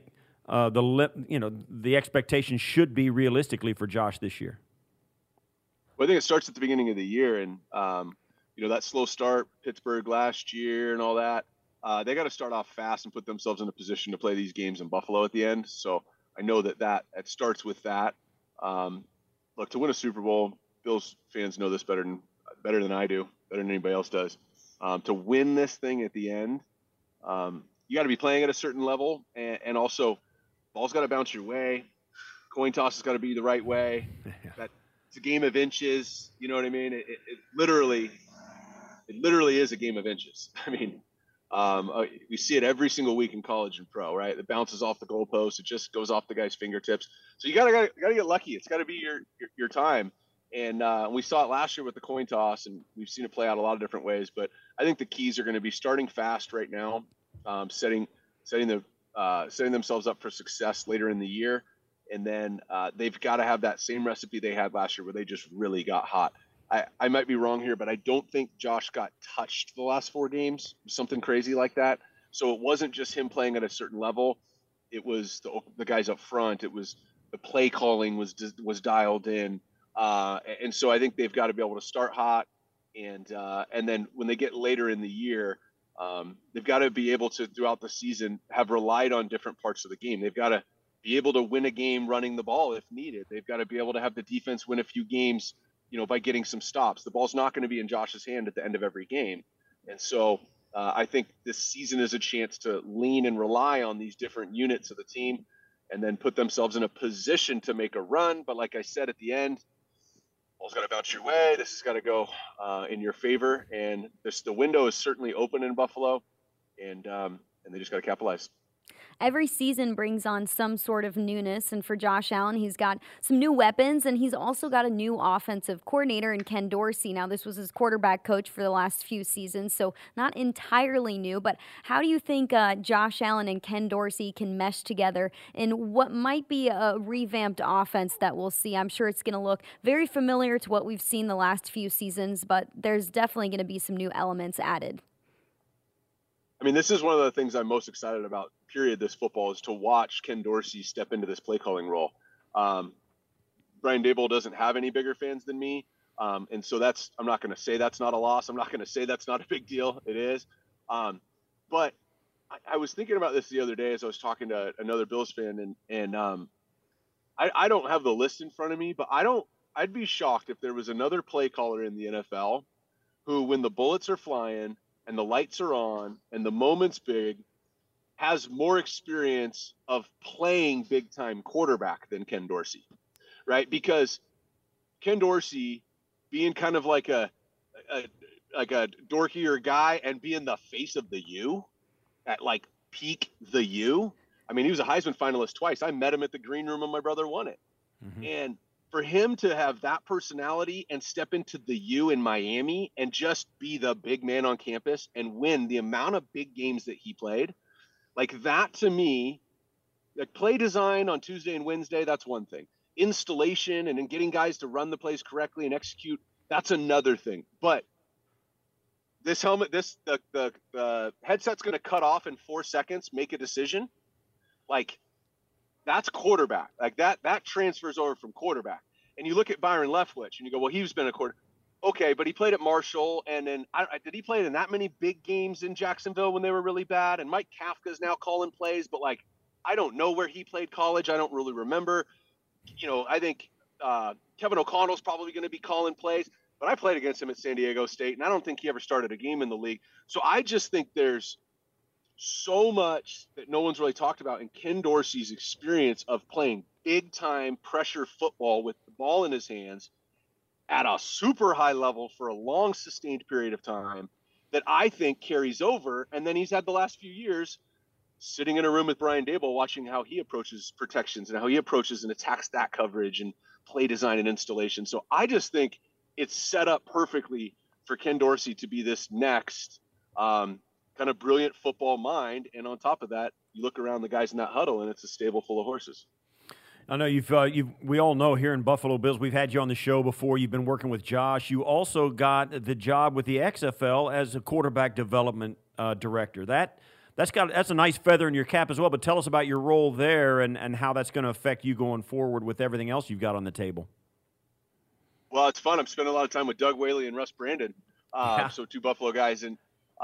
the expectation should be realistically for Josh this year? Well, I think it starts at the beginning of the year, and that slow start, Pittsburgh last year, and all that. They got to start off fast and put themselves in a position to play these games in Buffalo at the end. So I know that it starts with that. Look, to win a Super Bowl, Bills fans know this better than I do, better than anybody else does. To win this thing at the end, you got to be playing at a certain level, and also ball's got to bounce your way. Coin toss has got to be the right way. It's a game of inches. You know what I mean? It literally is a game of inches. I mean, we see it every single week in college and pro, right? It bounces off the goalpost. It just goes off the guy's fingertips. So you gotta get lucky. It's got to be your time. And we saw it last year with the coin toss, and we've seen it play out a lot of different ways. But I think the keys are going to be starting fast right now, setting themselves up for success later in the year, and then they've got to have that same recipe they had last year where they just really got hot. I might be wrong here, but I don't think Josh got touched the last 4 games, something crazy like that. So it wasn't just him playing at a certain level. It was the guys up front. It was the play calling was dialed in. And so I think they've got to be able to start hot. And then when they get later in the year, they've got to be able to, throughout the season, have relied on different parts of the game. They've got to be able to win a game running the ball if needed. They've got to be able to have the defense win a few games, by getting some stops. The ball's not going to be in Josh's hand at the end of every game. And so I think this season is a chance to lean and rely on these different units of the team and then put themselves in a position to make a run. But like I said, at the end, ball's got to bounce your way. This has got to go in your favor. And the window is certainly open in Buffalo, and they just got to capitalize. Every season brings on some sort of newness, and for Josh Allen, he's got some new weapons, and he's also got a new offensive coordinator in Ken Dorsey. Now, this was his quarterback coach for the last few seasons, so not entirely new, but how do you think Josh Allen and Ken Dorsey can mesh together in what might be a revamped offense that we'll see? I'm sure it's going to look very familiar to what we've seen the last few seasons, but there's definitely going to be some new elements added. I mean, this is one of the things I'm most excited about, period, this football, is to watch Ken Dorsey step into this play calling role. Brian Daboll doesn't have any bigger fans than me. And so I'm not going to say that's not a loss. I'm not going to say that's not a big deal. It is. But I was thinking about this the other day as I was talking to another Bills fan, and I don't have the list in front of me, but I'd be shocked if there was another play caller in the NFL who, when the bullets are flying and the lights are on and the moment's big, has more experience of playing big-time quarterback than Ken Dorsey, right? Because Ken Dorsey, being kind of like a dorkier guy and being the face of the U at like peak the U. I mean, he was a Heisman finalist twice. I met him at the green room when my brother won it. Mm-hmm. And for him to have that personality and step into the U in Miami and just be the big man on campus and win the amount of big games that he played, like that to me, like play design on Tuesday and Wednesday, that's one thing. Installation and then getting guys to run the plays correctly and execute, that's another thing. But this helmet, the headset's going to cut off in 4 seconds, make a decision. Like that's quarterback. Like that transfers over from quarterback. And you look at Byron Leftwich and you go, well, he's been a quarterback. okay, but he played at Marshall, and then did he play in that many big games in Jacksonville when they were really bad? And Mike Kafka's now calling plays, but like I don't know where he played college. I don't really remember. I think Kevin O'Connell's probably going to be calling plays, but I played against him at San Diego State, and I don't think he ever started a game in the league. So I just think there's so much that no one's really talked about in Ken Dorsey's experience of playing big-time pressure football with the ball in his hands at a super high level for a long, sustained period of time that I think carries over. And then he's had the last few years sitting in a room with Brian Daboll watching how he approaches protections and how he approaches and attacks that coverage and play design and installation. So I just think it's set up perfectly for Ken Dorsey to be this next kind of brilliant football mind. And on top of that, you look around the guys in that huddle and it's a stable full of horses. I know we all know here in Buffalo Bills, we've had you on the show before. You've been working with Josh. You also got the job with the XFL as a quarterback development director. That's a nice feather in your cap as well, but tell us about your role there and how that's going to affect you going forward with everything else you've got on the table. Well, it's fun. I'm spending a lot of time with Doug Whaley and Russ Brandon, so two Buffalo guys. And,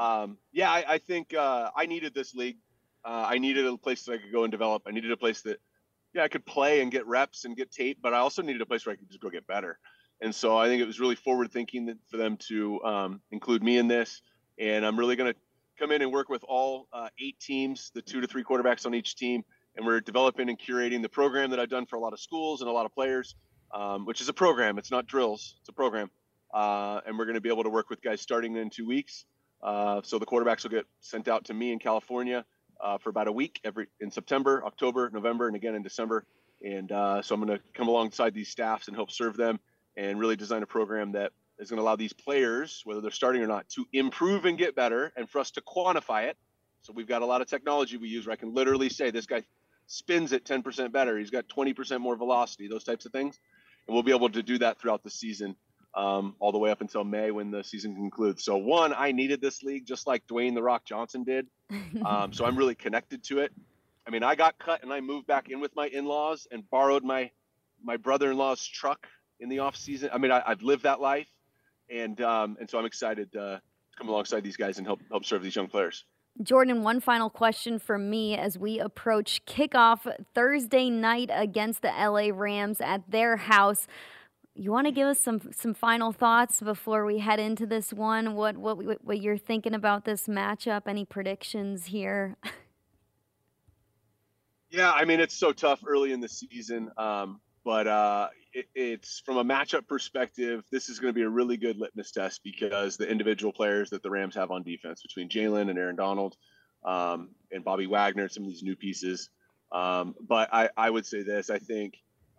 I think I needed this league. I needed a place that I could go and develop. I needed a place that, I could play and get reps and get tape, but I also needed a place where I could just go get better. And so I think it was really forward-thinking for them to include me in this. And I'm really going to come in and work with all 8 teams, the 2 to 3 quarterbacks on each team. And we're developing and curating the program that I've done for a lot of schools and a lot of players, which is a program. It's not drills. It's a program. And we're going to be able to work with guys starting in 2 weeks. So the quarterbacks will get sent out to me in California for about a week in September, October, November, and again in December. And so I'm going to come alongside these staffs and help serve them and really design a program that is going to allow these players, whether they're starting or not, to improve and get better and for us to quantify it. So we've got a lot of technology we use where I can literally say this guy spins it 10% better. He's got 20% more velocity, those types of things. And we'll be able to do that throughout the season, all the way up until May when the season concludes. So one, I needed this league just like Dwayne "The Rock" Johnson did. So I'm really connected to it. I mean, I got cut and I moved back in with my in-laws and borrowed my brother-in-law's truck in the off season. I mean, I've lived that life. And so I'm excited to come alongside these guys and help serve these young players. Jordan, one final question from me as we approach kickoff Thursday night against the LA Rams at their house. You want to give us some final thoughts before we head into this one? What you're thinking about this matchup? Any predictions here? Yeah, I mean, it's so tough early in the season. But it's from a matchup perspective, this is going to be a really good litmus test because the individual players that the Rams have on defense between Jalen and Aaron Donald and Bobby Wagner, some of these new pieces. But I would say this, I think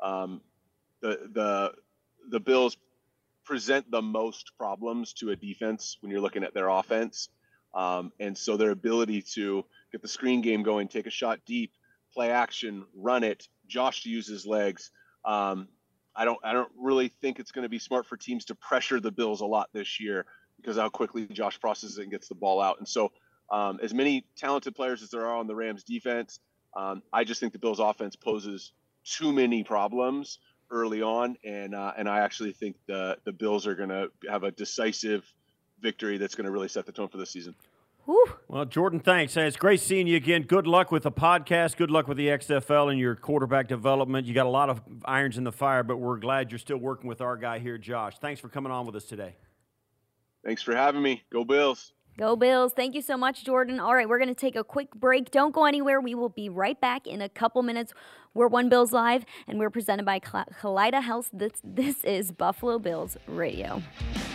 the Bills present the most problems to a defense when you're looking at their offense. And so their ability to get the screen game going, take a shot deep, play action, run it, Josh to use his legs. I don't really think it's going to be smart for teams to pressure the Bills a lot this year because of how quickly Josh processes it and gets the ball out. And so as many talented players as there are on the Rams defense, I just think the Bills offense poses too many problems early on. And I actually think the Bills are going to have a decisive victory that's going to really set the tone for this season. Whew. Well, Jordan, thanks. It's great seeing you again. Good luck with the podcast. Good luck with the XFL and your quarterback development. You got a lot of irons in the fire, but we're glad you're still working with our guy here, Josh. Thanks for coming on with us today. Thanks for having me. Go Bills. Go Bills. Thank you so much, Jordan. All right, we're going to take a quick break. Don't go anywhere. We will be right back in a couple minutes. We're One Bills Live, and we're presented by Kaleida Health. This is Buffalo Bills Radio.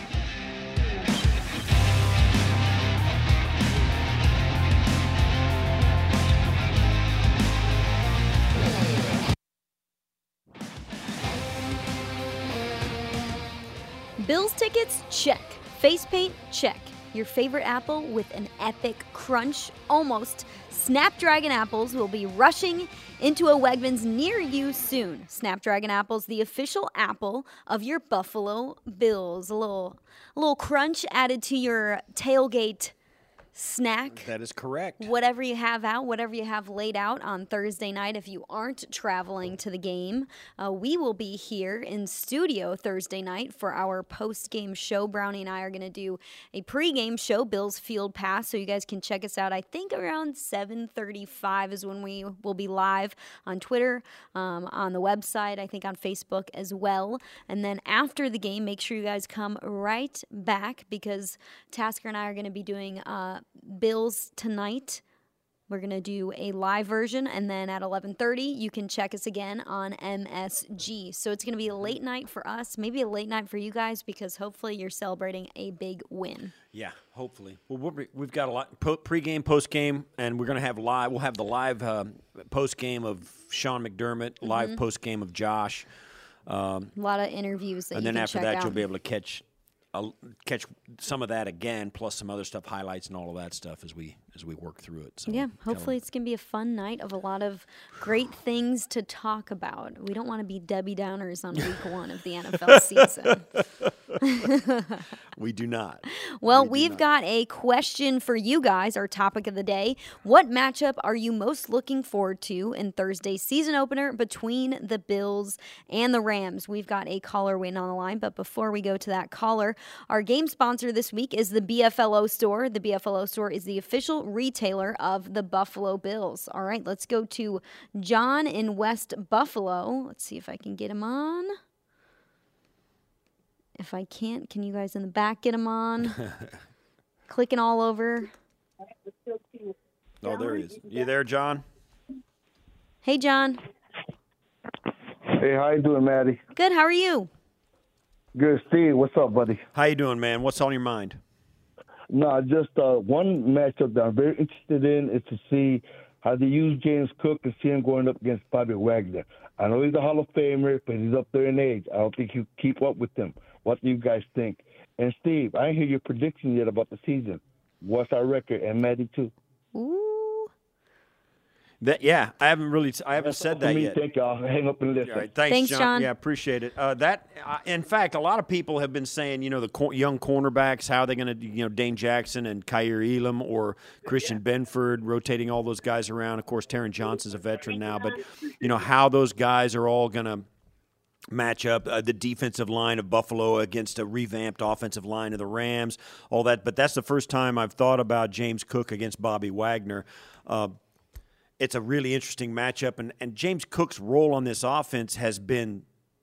Bills tickets? Check. Face paint? Check. Your favorite apple with an epic crunch? Almost. Snapdragon apples will be rushing into a Wegmans near you soon. Snapdragon apples, the official apple of your Buffalo Bills. A little crunch added to your tailgate snack. That is correct. Whatever you have out, whatever you have laid out on Thursday night, if you aren't traveling to the game, we will be here in studio Thursday night for our post-game show. Brownie and I are going to do a pre-game show, Bills Field Pass, so you guys can check us out. I think around 7:35 is when we will be live on Twitter, on the website, I think on Facebook as well. And then after the game, make sure you guys come right back because Tasker and I are going to be doing Bills tonight. We're going to do a live version, and then at 11:30, you can check us again on MSG. So it's going to be a late night for us, maybe a late night for you guys, because hopefully you're celebrating a big win. Yeah, hopefully. Well, we've got a lot pre-game, post-game, and we're going to have live. We'll have the live post-game of Sean McDermott, live post-game of Josh. A lot of interviews that you can check out. And then after that, you'll be able to catch some of that again, plus some other stuff, highlights and all of that stuff as we work through it. So yeah, hopefully it's going to be a fun night of a lot of great things to talk about. We don't want to be Debbie Downers on week 1 of the NFL season. We do not. Well, we've got a question for you guys, our topic of the day. What matchup are you most looking forward to in Thursday's season opener between the Bills and the Rams? We've got a caller waiting on the line, but before we go to that caller, our game sponsor this week is the BFLO Store. The BFLO Store is the official retailer of the Buffalo Bills. All right, let's go to John in West Buffalo. Let's see if I can get him on. If I can't, can you guys in the back get him on? Clicking all over. Oh, there he is. You there, John? Hey, John. Hey, how you doing, Maddie? Good, how are you? Good, Steve. What's up, buddy? How you doing, man? What's on your mind? No, just one matchup that I'm very interested in is to see how they use James Cook and see him going up against Bobby Wagner. I know he's a Hall of Famer, but he's up there in age. I don't think he'll keep up with them. What do you guys think? And, Steve, I didn't hear your prediction yet about the season. What's our record? And Maddie, too. Ooh. I haven't said that yet. Thank you. I'll hang up and listen. All right, thanks, John. Yeah, appreciate it. In fact, a lot of people have been saying, the young cornerbacks, how they're going to, Dane Jackson and Kaiir Elam or Christian Benford, rotating all those guys around. Of course, Taron Johnson's a veteran now, but, how those guys are all going to match up, the defensive line of Buffalo against a revamped offensive line of the Rams, all that. But that's the first time I've thought about James Cook against Bobby Wagner. It's a really interesting matchup, and James Cook's role on this offense has been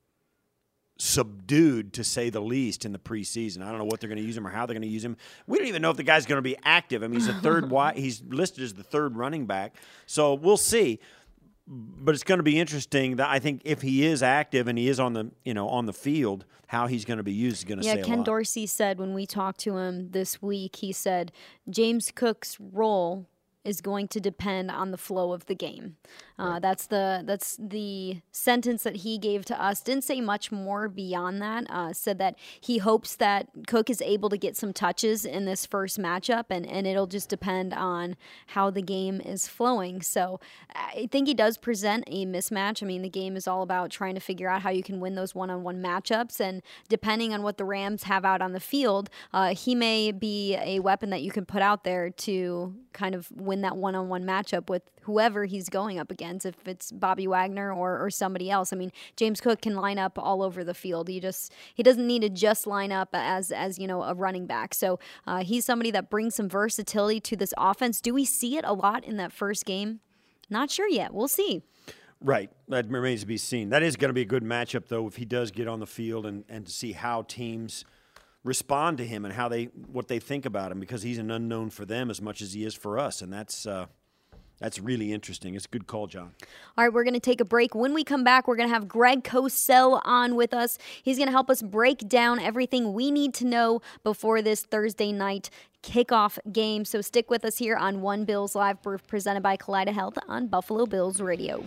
subdued, to say the least, in the preseason. I don't know what they're going to use him or how they're going to use him. We don't even know if the guy's going to be active. I mean, he's a third wide. He's listed as the third running back, so we'll see. But it's going to be interesting. That I think if he is active and he is on the field, how he's going to be used is going to say a lot. Ken Dorsey said when we talked to him this week, he said James Cook's role is going to depend on the flow of the game. Right. That's the sentence that he gave to us. Didn't say much more beyond that. Said that he hopes that Cook is able to get some touches in this first matchup, and it'll just depend on how the game is flowing. So I think he does present a mismatch. I mean, the game is all about trying to figure out how you can win those one-on-one matchups, and depending on what the Rams have out on the field, he may be a weapon that you can put out there to kind of win that one-on-one matchup with whoever he's going up against, if it's Bobby Wagner or somebody else. I mean, James Cook can line up all over the field. He doesn't need to just line up as a running back. So he's somebody that brings some versatility to this offense. Do we see it a lot in that first game? Not sure yet. We'll see. Right. That remains to be seen. That is going to be a good matchup, though, if he does get on the field and to see how teams respond to him and what they think about him, because he's an unknown for them as much as he is for us, and that's really interesting. It's a good call, John. All right, we're going to take a break. When we come back, we're going to have Greg Cosell on with us. He's going to help us break down everything we need to know before this Thursday night kickoff game. So stick with us here on One Bills Live, presented by Kaleida Health on Buffalo Bills Radio.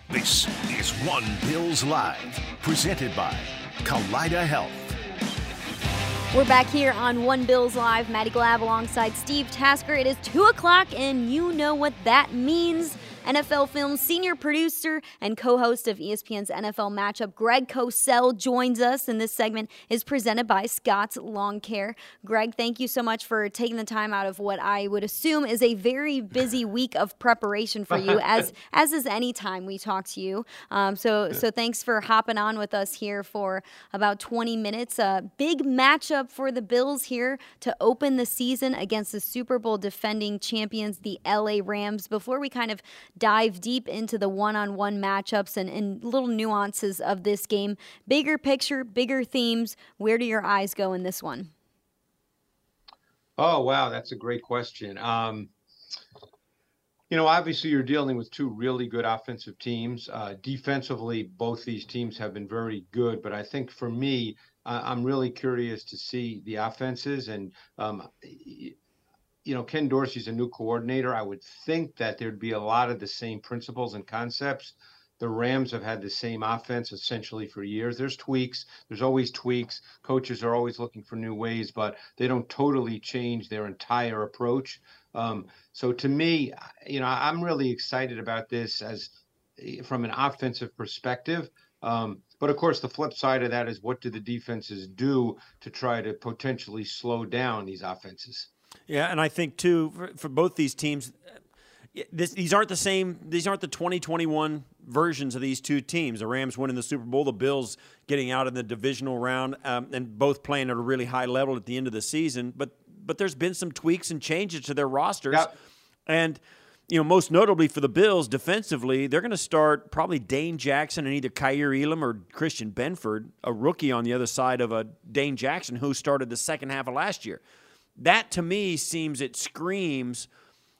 This is One Bills Live, presented by Kaleida Health. We're back here on One Bills Live. Maddie Glab alongside Steve Tasker. It is 2 o'clock, and you know what that means. NFL Films senior producer and co-host of ESPN's NFL Matchup, Greg Cosell, joins us, and this segment is presented by Scott's Lawn Care. Greg, thank you so much for taking the time out of what I would assume is a very busy week of preparation for you, as is any time we talk to you. So thanks for hopping on with us here for about 20 minutes. A big matchup for the Bills here to open the season against the Super Bowl defending champions, the LA Rams. Before we kind of dive deep into the one-on-one matchups and little nuances of this game, bigger picture, bigger themes, where do your eyes go in this one? Oh, wow, that's a great question. Obviously you're dealing with two really good offensive teams. Defensively, both these teams have been very good, but I think for me, I'm really curious to see the offenses. And Ken Dorsey's a new coordinator. I would think that there'd be a lot of the same principles and concepts. The Rams have had the same offense essentially for years. There's tweaks. There's always tweaks. Coaches are always looking for new ways, but they don't totally change their entire approach. So to me, I'm really excited about this from an offensive perspective. But of course, the flip side of that is, what do the defenses do to try to potentially slow down these offenses? Yeah, and I think too for both these teams, these aren't the same. These aren't the 2021 versions of these two teams. The Rams winning the Super Bowl, the Bills getting out in the divisional round, and both playing at a really high level at the end of the season. But there's been some tweaks and changes to their rosters, and most notably for the Bills defensively, they're going to start probably Dane Jackson and either Kaiir Elam or Christian Benford, a rookie on the other side of a Dane Jackson who started the second half of last year. That, to me, screams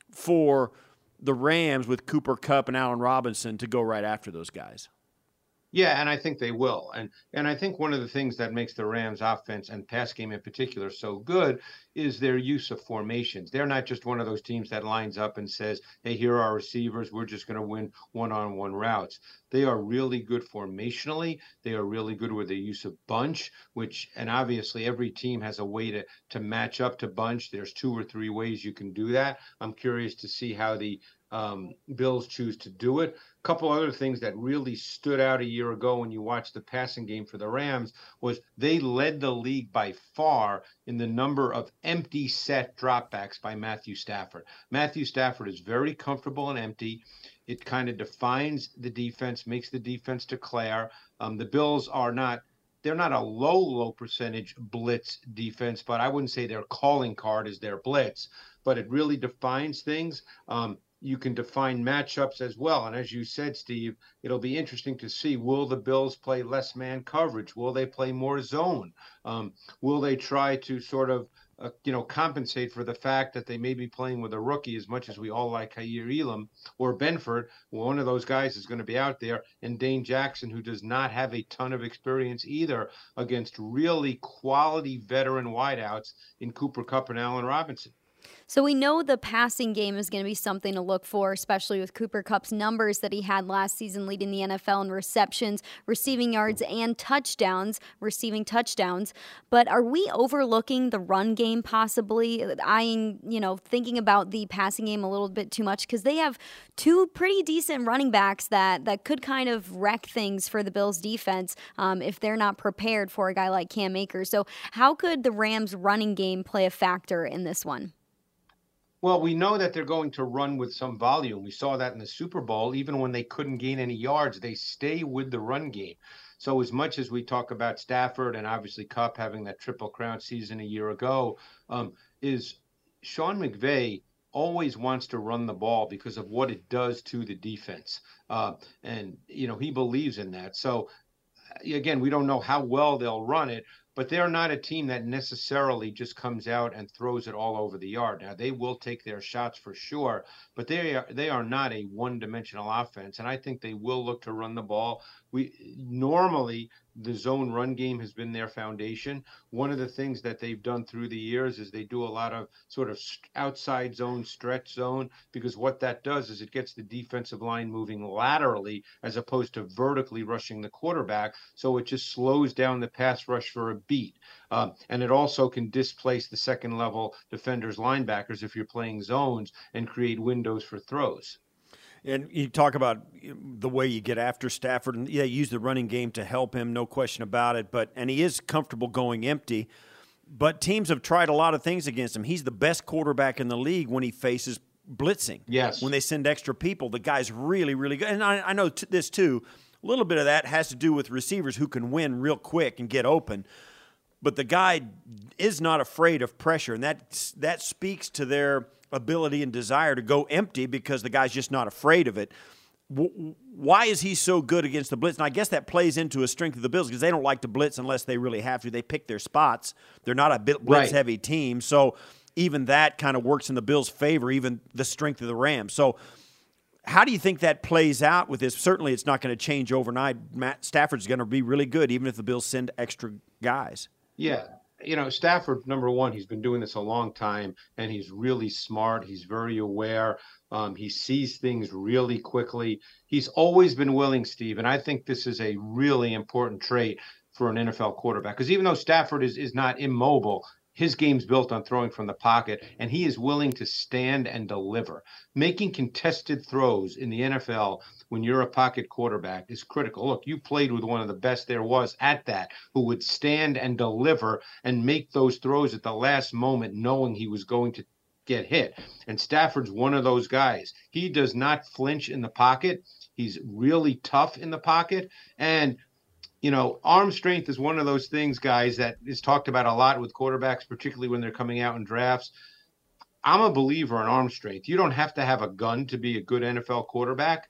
for the Rams with Cooper Kupp and Allen Robinson to go right after those guys. Yeah, and I think they will. And I think one of the things that makes the Rams offense and pass game in particular so good is their use of formations. They're not just one of those teams that lines up and says, hey, here are our receivers, we're just going to win one-on-one routes. They are really good formationally. They are really good with the use of bunch, and obviously every team has a way to match up to bunch. There's 2 or 3 ways you can do that. I'm curious to see how the Bills choose to do it. A couple other things that really stood out a year ago when you watched the passing game for the Rams was they led the league by far in the number of empty set dropbacks by Matthew Stafford. Matthew Stafford is very comfortable and empty. It kind of defines the defense, makes the defense declare. The Bills they're not a low percentage blitz defense, but I wouldn't say their calling card is their blitz, but it really defines things. You can define matchups as well. And as you said, Steve, it'll be interesting to see, will the Bills play less man coverage? Will they play more zone? Will they try to sort of, compensate for the fact that they may be playing with a rookie, as much as we all like Kaiir Elam or Benford? One of those guys is going to be out there, and Dane Jackson, who does not have a ton of experience either, against really quality veteran wideouts in Cooper Kupp and Allen Robinson. So we know the passing game is going to be something to look for, especially with Cooper Kupp's numbers that he had last season, leading the NFL in receptions, receiving yards, and receiving touchdowns. But are we overlooking the run game possibly, thinking about the passing game a little bit too much? Because they have 2 pretty decent running backs that could kind of wreck things for the Bills defense if they're not prepared for a guy like Cam Akers. So how could the Rams running game play a factor in this one? Well, we know that they're going to run with some volume. We saw that in the Super Bowl. Even when they couldn't gain any yards, they stay with the run game. So as much as we talk about Stafford and obviously Kupp having that Triple Crown season a year ago, is Sean McVay always wants to run the ball because of what it does to the defense. And he believes in that. So again, we don't know how well they'll run it, but they're not a team that necessarily just comes out and throws it all over the yard. Now, they will take their shots for sure, but they are not a one-dimensional offense, and I think they will look to run the ball. Normally, the zone run game has been their foundation. One of the things that they've done through the years is they do a lot of sort of outside zone, stretch zone, because what that does is it gets the defensive line moving laterally as opposed to vertically rushing the quarterback. So it just slows down the pass rush for a beat. And it also can displace the second level defenders, linebackers, if you're playing zones, and create windows for throws. And you talk about the way you get after Stafford, and yeah, use the running game to help him, no question about it. And he is comfortable going empty. But teams have tried a lot of things against him. He's the best quarterback in the league when he faces blitzing. Yes. When they send extra people, the guy's really, really good. And I know this too. A little bit of that has to do with receivers who can win real quick and get open. But the guy is not afraid of pressure, and that speaks to their ability and desire to go empty because the guy's just not afraid of it. Why is he so good against the blitz? And I guess that plays into a strength of the Bills because they don't like to blitz unless they really have to. They pick their spots. They're not a blitz-heavy team. So even that kind of works in the Bills' favor, even the strength of the Rams. So how do you think that plays out with this? Certainly it's not going to change overnight. Matt Stafford's going to be really good even if the Bills send extra guys. Yeah. Stafford, number one, he's been doing this a long time, and he's really smart. He's very aware. He sees things really quickly. He's always been willing, Steve, and I think this is a really important trait for an NFL quarterback. Because even though Stafford is not immobile, his game's built on throwing from the pocket, and he is willing to stand and deliver. Making contested throws in the NFL when you're a pocket quarterback is critical. Look, you played with one of the best there was at that, who would stand and deliver and make those throws at the last moment, knowing he was going to get hit. And Stafford's one of those guys. He does not flinch in the pocket. He's really tough in the pocket. And arm strength is one of those things, guys, that is talked about a lot with quarterbacks, particularly when they're coming out in drafts. I'm a believer in arm strength. You don't have to have a gun to be a good NFL quarterback,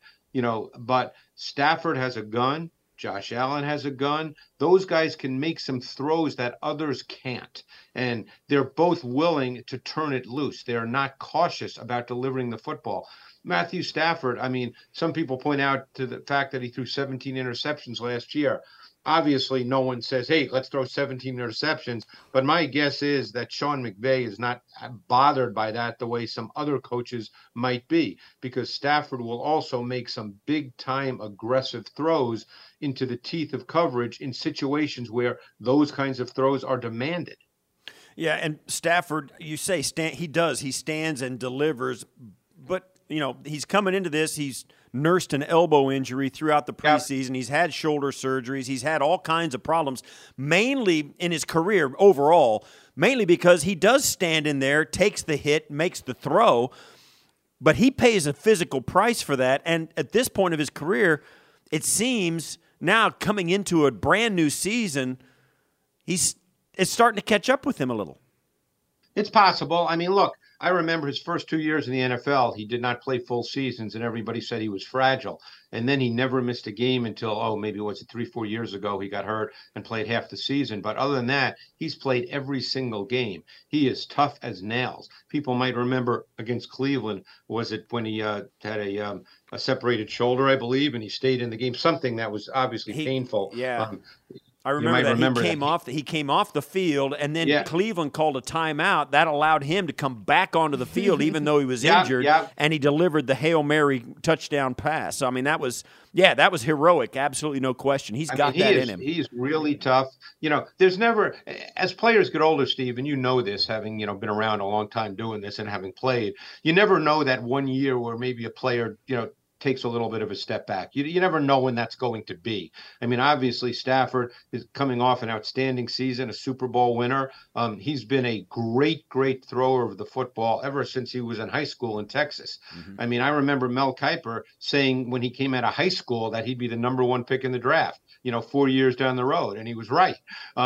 but Stafford has a gun. Josh Allen has a gun. Those guys can make some throws that others can't. And they're both willing to turn it loose. They are not cautious about delivering the football. Matthew Stafford, some people point out to the fact that he threw 17 interceptions last year. Obviously, no one says, hey, let's throw 17 interceptions. But my guess is that Sean McVay is not bothered by that the way some other coaches might be, because Stafford will also make some big-time aggressive throws into the teeth of coverage in situations where those kinds of throws are demanded. Yeah, and Stafford, you say he does. He stands and delivers. But, he's coming into this. He's nursed an elbow injury throughout the preseason. He's had shoulder surgeries. He's had all kinds of problems, mainly in his career overall, mainly because he does stand in there, takes the hit, makes the throw, but he pays a physical price for that. And at this point of his career, it seems now coming into a brand new season, it's starting to catch up with him a little. It's possible. Look, I remember his first 2 years in the NFL, he did not play full seasons, and everybody said he was fragile. And then he never missed a game until, maybe 3-4 years ago, he got hurt and played half the season. But other than that, he's played every single game. He is tough as nails. People might remember against Cleveland, was it when he had a separated shoulder, I believe, and he stayed in the game, something that was obviously painful. Yeah. I remember that he came off the field, and then Cleveland called a timeout. That allowed him to come back onto the field, even though he was injured, and he delivered the Hail Mary touchdown pass. So, that was heroic, absolutely no question. He's got that in him. He's really tough. There's never, as players get older, Steve, and you know this, having been around a long time doing this and having played, you never know that 1 year where maybe a player takes a little bit of a step back. You never know when that's going to be. Obviously, Stafford is coming off an outstanding season, a Super Bowl winner. He's been a great, great thrower of the football ever since he was in high school in Texas. Mm-hmm. I remember Mel Kiper saying when he came out of high school that he'd be the number one pick in the draft, 4 years down the road, and he was right.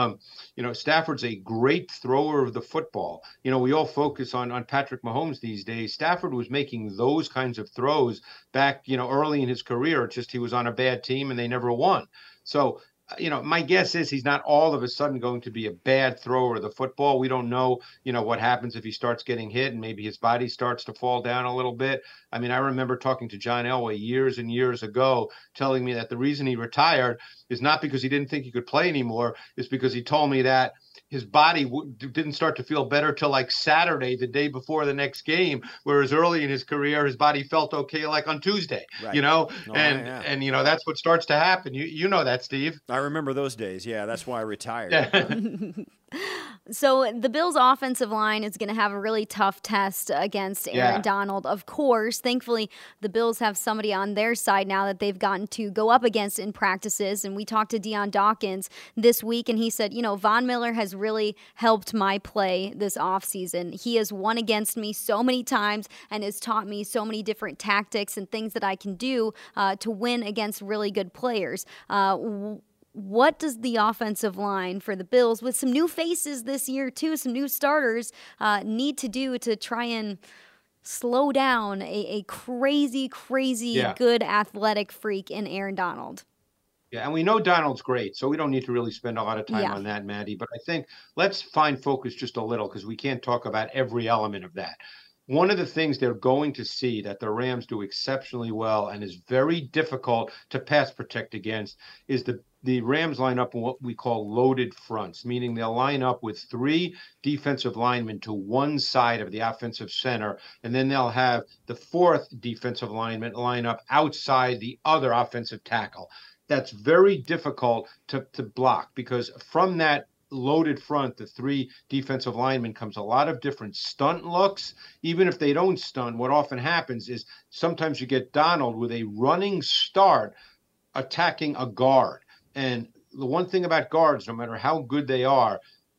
Stafford's a great thrower of the football. We all focus on Patrick Mahomes these days. Stafford was making those kinds of throws back, early in his career. It's just he was on a bad team and they never won. So my guess is he's not all of a sudden going to be a bad thrower of the football. We don't know, what happens if he starts getting hit and maybe his body starts to fall down a little bit. I mean, I remember talking to John Elway years and years ago, telling me that the reason he retired is not because he didn't think he could play anymore. It's because he told me that his body didn't start to feel better till like Saturday, the day before the next game, whereas early in his career, his body felt okay like on Tuesday, Right. and that's what starts to happen. You know that, Steve. I remember those days. Yeah, that's why I retired. So the Bills' offensive line is going to have a really tough test against Aaron Donald. Of course, thankfully, the Bills have somebody on their side now that they've gotten to go up against in practices. And we talked to Deion Dawkins this week, and he said, Von Miller has really helped my play this offseason. He has won against me so many times and has taught me so many different tactics and things that I can do to win against really good players. What does the offensive line for the Bills, with some new faces this year too, some new starters, need to do to try and slow down a crazy good athletic freak in Aaron Donald? Yeah, and we know Donald's great, so we don't need to really spend a lot of time on that, Maddie. But I think let's find focus just a little, because we can't talk about every element of that. One of the things they're going to see that the Rams do exceptionally well and is very difficult to pass protect against is the Rams line up in what we call loaded fronts, meaning they'll line up with 3 defensive linemen to one side of the offensive center, and then they'll have the 4th defensive lineman line up outside the other offensive tackle. That's very difficult to block, because from that loaded front, the 3 defensive linemen, comes a lot of different stunt looks. Even if they don't stunt, what often happens is sometimes you get Donald with a running start attacking a guard. And the one thing about guards, no matter how good they are,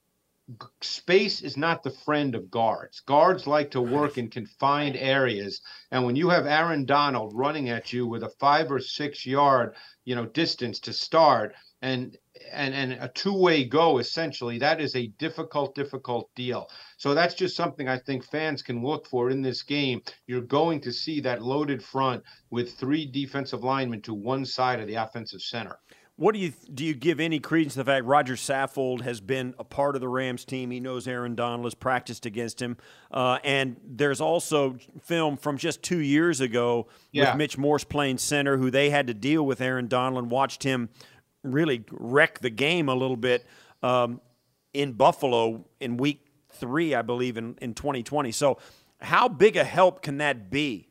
space is not the friend of guards. Guards like to work in confined areas. And when you have Aaron Donald running at you with a 5 or 6 yard, distance to start, and a two-way go, essentially, that is a difficult deal. So that's just something I think fans can look for in this game. You're going to see that loaded front with 3 defensive linemen to one side of the offensive center. What do you give any credence to the fact Roger Saffold has been a part of the Rams team? He knows Aaron Donald, has practiced against him. And there's also film from just 2 years ago with Mitch Morse playing center, who they had to deal with Aaron Donald and watched him really wreck the game a little bit in Buffalo in week 3, I believe, in 2020. So how big a help can that be?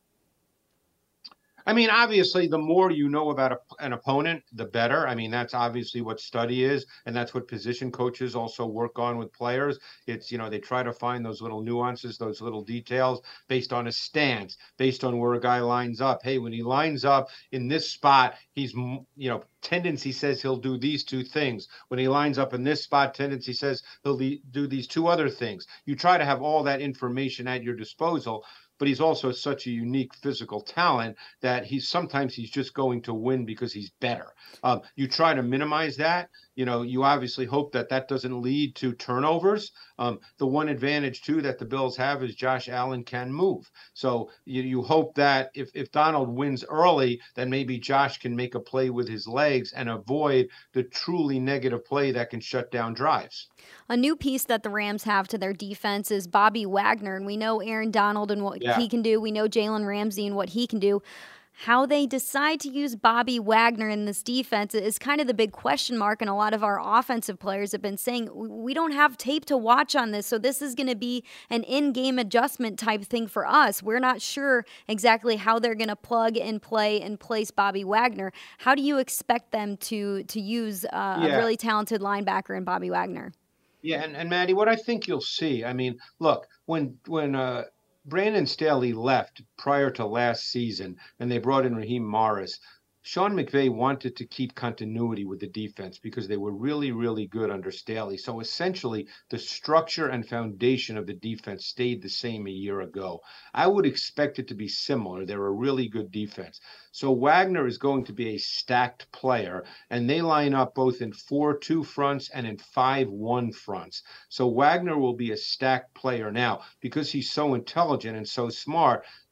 I mean, obviously, the more you know about an opponent, the better. I mean, that's obviously what study is, and that's what position coaches also work on with players. It's, they try to find those little nuances, those little details based on a stance, based on where a guy lines up. Hey, when he lines up in this spot, he's, tendency says he'll do these 2 things. When he lines up in this spot, tendency says he'll do these 2 other things. You try to have all that information at your disposal. But he's also such a unique physical talent that he's just going to win because he's better. You try to minimize that. You obviously hope that doesn't lead to turnovers. The one advantage, too, that the Bills have is Josh Allen can move. So you hope that if Donald wins early, then maybe Josh can make a play with his legs and avoid the truly negative play that can shut down drives. A new piece that the Rams have to their defense is Bobby Wagner, and we know Aaron Donald and what he can do. We know Jalen Ramsey and what he can do. How they decide to use Bobby Wagner in this defense is kind of the big question mark, and a lot of our offensive players have been saying, we don't have tape to watch on this, so this is going to be an in-game adjustment type thing for us. We're not sure exactly how they're going to plug and play and place Bobby Wagner. How do you expect them to use a really talented linebacker in Bobby Wagner? Yeah, and Maddie, what I think you'll see, I mean, look, when Brandon Staley left prior to last season and they brought in Raheem Morris, Sean McVay wanted to keep continuity with the defense because they were really, really good under Staley. So essentially, the structure and foundation of the defense stayed the same a year ago. I would expect it to be similar. They're a really good defense. So Wagner is going to be a stacked player, and they line up both in 4-2 fronts and in 5-1 fronts. So Wagner will be a stacked player now because he's so intelligent and so smart.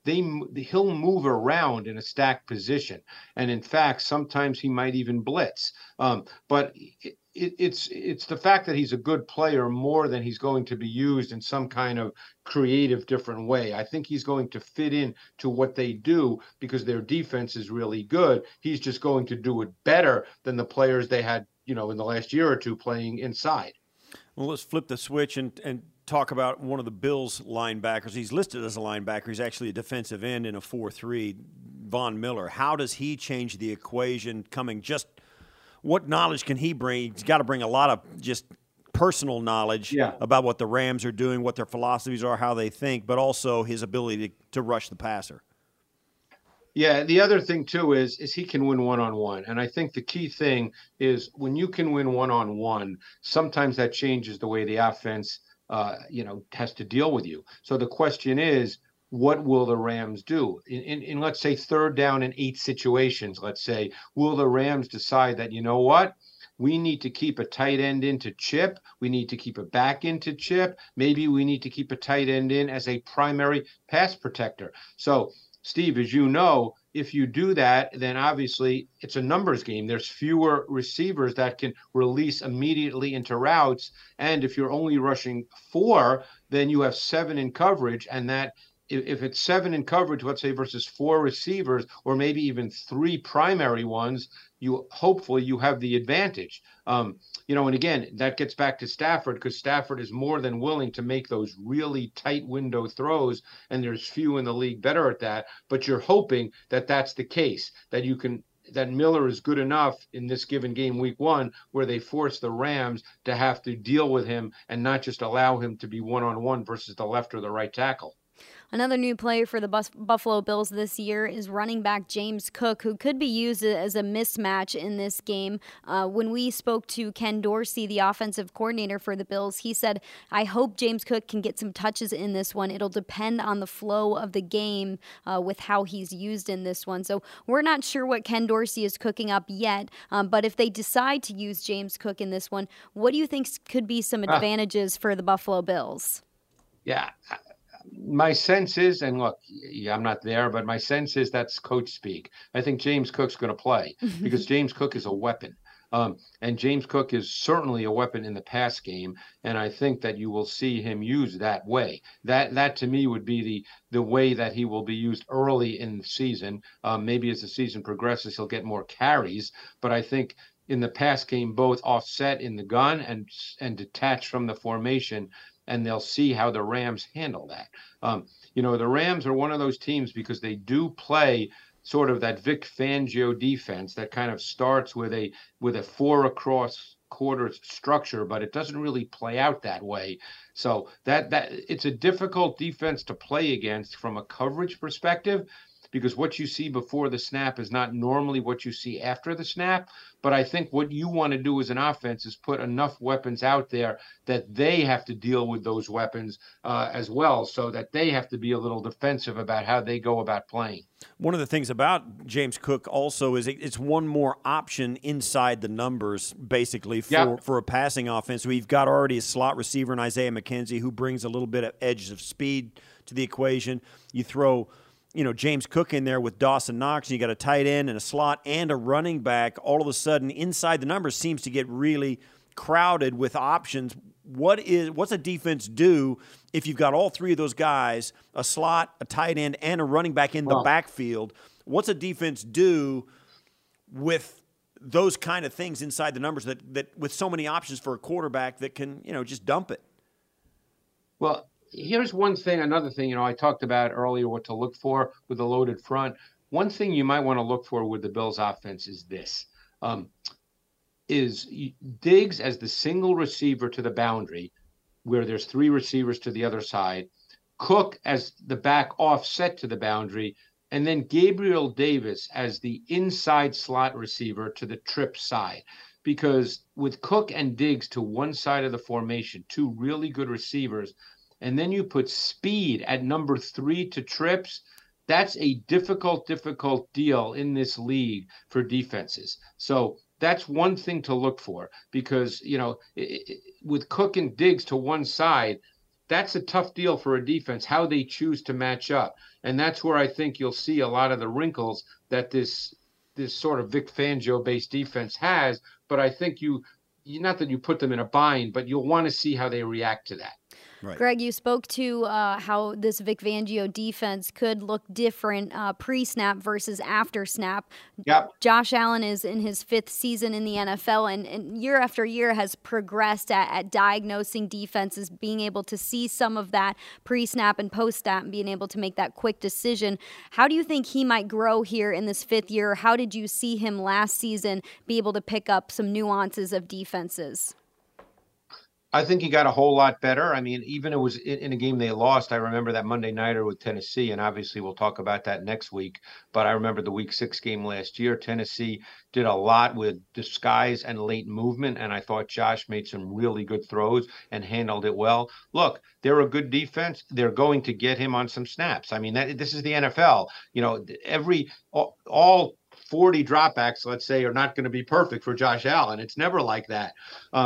he'll move around in a stacked position. And in fact, sometimes he might even blitz. But it's the fact that he's a good player more than he's going to be used in some kind of creative different way. I think he's going to fit in to what they do because their defense is really good. He's just going to do it better than the players they had, in the last year or two playing inside. Well, let's flip the switch and talk about one of the Bills' linebackers. He's listed as a linebacker. He's actually a defensive end in a 4-3, Von Miller. How does he change the equation what knowledge can he bring? He's got to bring a lot of just personal knowledge about what the Rams are doing, what their philosophies are, how they think, but also his ability to rush the passer. Yeah, the other thing, too, is he can win one-on-one. And I think the key thing is when you can win one-on-one, sometimes that changes the way the offense, has to deal with you. So the question is, what will the Rams do? In let's say, 3rd down and 8 situations, let's say, will the Rams decide that, you know what? We need to keep a tight end into chip. We need to keep a back into chip. Maybe we need to keep a tight end in as a primary pass protector. So, Steve, as you know, if you do that, then obviously it's a numbers game. There's fewer receivers that can release immediately into routes. And if you're only rushing 4, then you have 7 in coverage. And that if it's 7 in coverage, let's say, versus 4 receivers, or maybe even 3 primary ones, hopefully you have the advantage. And again, that gets back to Stafford, because Stafford is more than willing to make those really tight window throws, and there's few in the league better at that. But you're hoping that that's the case, that Miller is good enough in this given game, week 1, where they force the Rams to have to deal with him and not just allow him to be one-on-one versus the left or the right tackle. Another new player for the Buffalo Bills this year is running back James Cook, who could be used as a mismatch in this game. When we spoke to Ken Dorsey, the offensive coordinator for the Bills, he said, I hope James Cook can get some touches in this one. It'll depend on the flow of the game with how he's used in this one. So we're not sure what Ken Dorsey is cooking up yet, but if they decide to use James Cook in this one, what do you think could be some advantages for the Buffalo Bills? Yeah. My sense is, and look, I'm not there, but my sense is that's coach speak. I think James Cook's going to play because James Cook is a weapon. And James Cook is certainly a weapon in the pass game, and I think that you will see him used that way. That to me would be the way that he will be used early in the season. Maybe as the season progresses, he'll get more carries, but I think in the pass game, both offset in the gun and detached from the formation, and they'll see how the Rams handle that. The Rams are one of those teams because they do play sort of that Vic Fangio defense that kind of starts with a 4 across quarters structure, but it doesn't really play out that way. So that it's a difficult defense to play against from a coverage perspective, because what you see before the snap is not normally what you see after the snap. But I think what you want to do as an offense is put enough weapons out there that they have to deal with those weapons as well, so that they have to be a little defensive about how they go about playing. One of the things about James Cook also is it's one more option inside the numbers, basically, for a passing offense. We've got already a slot receiver in Isaiah McKenzie who brings a little bit of edge of speed to the equation. You throw James Cook in there with Dawson Knox, and you got a tight end and a slot and a running back. All of a sudden, inside the numbers seems to get really crowded with options. What's a defense do if you've got all 3 of those guys, a slot, a tight end, and a running back in the backfield? What's a defense do with those kind of things inside the numbers that with so many options for a quarterback that can, just dump it? Well, here's another thing, I talked about earlier what to look for with the loaded front. One thing you might want to look for with the Bills offense is this, is Diggs as the single receiver to the boundary where there's 3 receivers to the other side, Cook as the back offset to the boundary, and then Gabriel Davis as the inside slot receiver to the trip side. Because with Cook and Diggs to one side of the formation, 2 really good receivers, and then you put speed at number 3 to trips, that's a difficult deal in this league for defenses. So that's one thing to look for, because, with Cook and Diggs to one side, that's a tough deal for a defense, how they choose to match up. And that's where I think you'll see a lot of the wrinkles that this sort of Vic Fangio-based defense has. But I think not that you put them in a bind, but you'll want to see how they react to that. Right. Greg, you spoke to how this Vic Fangio defense could look different pre-snap versus after snap. Yep. Josh Allen is in his 5th season in the NFL and year after year has progressed at diagnosing defenses, being able to see some of that pre-snap and post-snap and being able to make that quick decision. How do you think he might grow here in this 5th year? How did you see him last season be able to pick up some nuances of defenses? I think he got a whole lot better. I mean, even it was in a game they lost. I remember that Monday nighter with Tennessee, and obviously we'll talk about that next week. But I remember the Week 6 game last year. Tennessee did a lot with disguise and late movement, and I thought Josh made some really good throws and handled it well. Look, they're a good defense. They're going to get him on some snaps. I mean, this is the NFL. You know, all 40 dropbacks, let's say, are not going to be perfect for Josh Allen. It's never like that.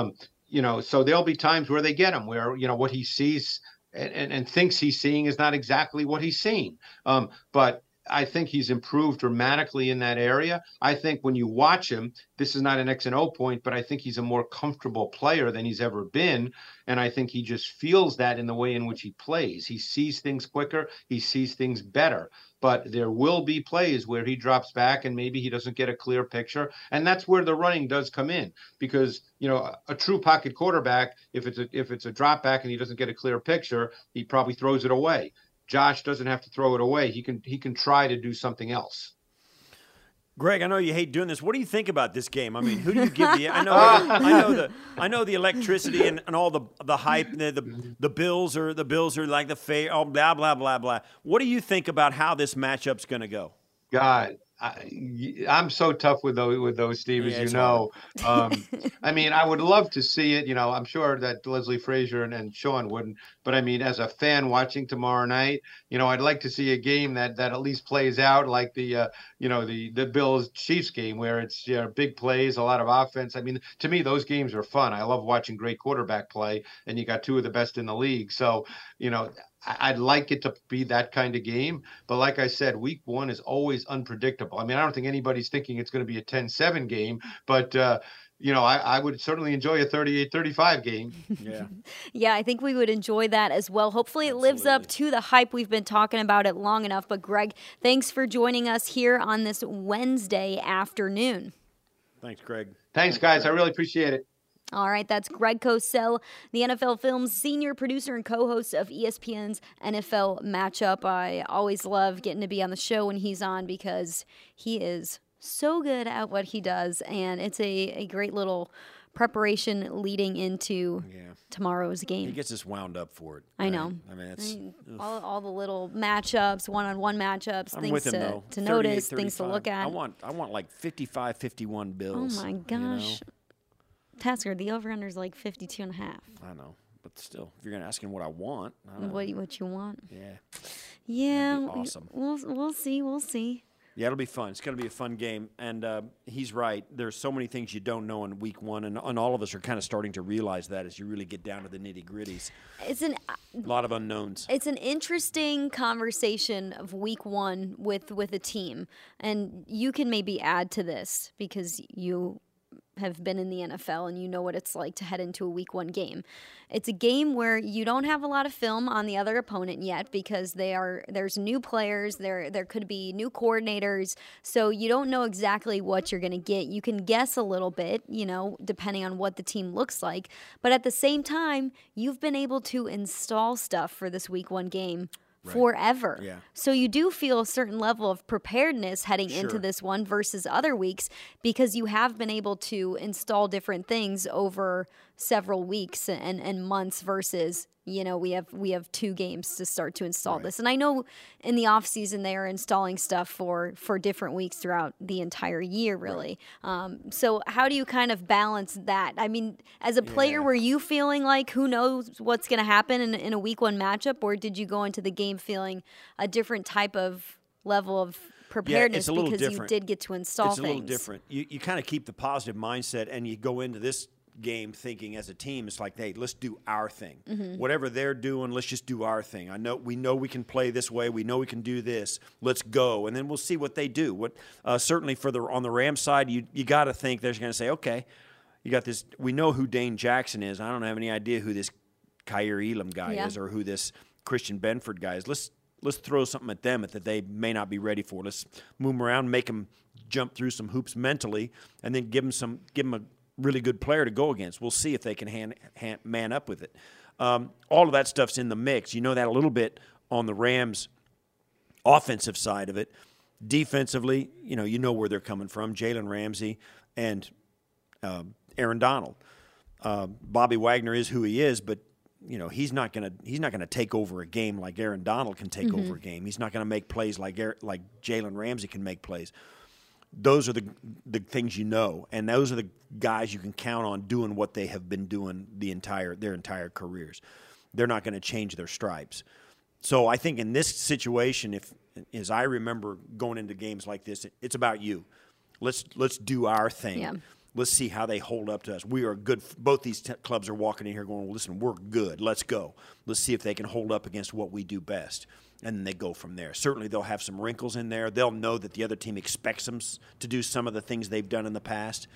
So there'll be times where they get him, where, what he sees and thinks he's seeing is not exactly what he's seeing. But I think he's improved dramatically in that area. I think when you watch him, this is not an X and O point, but I think he's a more comfortable player than he's ever been. And I think he just feels that in the way in which he plays. He sees things quicker. He sees things better. But there will be plays where he drops back and maybe he doesn't get a clear picture. And that's where the running does come in, because, a true pocket quarterback, if it's a drop back and he doesn't get a clear picture, he probably throws it away. Josh doesn't have to throw it away. He can try to do something else. Greg, I know you hate doing this. What do you think about this game? I mean, who do you give the? I know the electricity and all the hype. The Bills are like the blah blah blah blah. What do you think about how this matchup's going to go? God, I'm so tough with those, Steve, as you know. I mean, I would love to see it. I'm sure that Leslie Frazier and Sean wouldn't. But I mean, as a fan watching tomorrow night, I'd like to see a game that at least plays out like the Bills Chiefs game, where it's big plays, a lot of offense. I mean, to me, those games are fun. I love watching great quarterback play, and you got two of the best in the league. So, I'd like it to be that kind of game. But like I said, week 1 is always unpredictable. I mean, I don't think anybody's thinking it's going to be a 10-7 game, but I would certainly enjoy a 38-35 game. Yeah. Yeah, I think we would enjoy that as well. Hopefully it lives up to the hype. We've been talking about it long enough. But Greg, thanks for joining us here on this Wednesday afternoon. Thanks, Greg. Thanks, guys. I really appreciate it. All right, that's Greg Cosell, the NFL Films senior producer and co-host of ESPN's NFL Matchup. I always love getting to be on the show when he's on because he is so good at what he does, and it's a great little preparation leading into tomorrow's game. He gets us wound up for it. I know. I mean, it's all the little matchups, one-on-one matchups, I'm things with him, to notice, things to look at. I want like 55-51 Bills. Oh my gosh. Tasker, the over-under is like 52.5. I know, but still, if you're going to ask him what I want, I don't know. What you want? Yeah. That'd be awesome. We'll see. Yeah, it'll be fun. It's going to be a fun game, and he's right. There's so many things you don't know in week 1, and all of us are kind of starting to realize that as you really get down to the nitty-gritties. It's a lot of unknowns. It's an interesting conversation of week 1 with a team, and you can maybe add to this because you have been in the NFL and you know what it's like to head into a week 1 game. It's a game where you don't have a lot of film on the other opponent yet because there's new players, there could be new coordinators, so you don't know exactly what you're going to get. You can guess a little bit, depending on what the team looks like, but at the same time, you've been able to install stuff for this week 1 game forever. Yeah. So you do feel a certain level of preparedness heading into this one versus other weeks because you have been able to install different things over several weeks and months versus, we have 2 games to start to install this. And I know in the off season they are installing stuff for different weeks throughout the entire year, really. So how do you kind of balance that? I mean, as a player, were you feeling like who knows what's going to happen in a week 1 matchup, or did you go into the game feeling a different type of level of preparedness because different. You did get to install things? It's a little different. You kind of keep the positive mindset and you go into this game thinking as a team. It's like, hey, let's do our thing. Mm-hmm. Whatever they're doing, let's just do our thing. We know we can play this way. We know we can do this. Let's go, and then we'll see what they do. Certainly on the Rams side, you got to think they're going to say, okay, you got this. We know who Dane Jackson is. I don't have any idea who this Kaiir Elam guy is or who this Christian Benford guy is. Let's throw something at them that they may not be ready for. Let's move them around, make them jump through some hoops mentally, and then give them a really good player to go against. We'll see if they can man up with it. All of that stuff's in the mix. You know that a little bit on the Rams' offensive side of it. Defensively, you know where they're coming from. Jalen Ramsey and Aaron Donald. Bobby Wagner is who he is, but he's not gonna take over a game like Aaron Donald can take over a game. He's not gonna make plays like Jalen Ramsey can make plays. Those are the things and those are the guys you can count on doing what they have been doing their entire careers. They're not going to change their stripes. So I think in this situation, as I remember going into games like this, it's about you. Let's do our thing. Yeah. Let's see how they hold up to us. We are good. Both these clubs are walking in here going, well, listen, we're good. Let's go. Let's see if they can hold up against what we do best. And then they go from there. Certainly they'll have some wrinkles in there. They'll know that the other team expects them to do some of the things they've done in the past.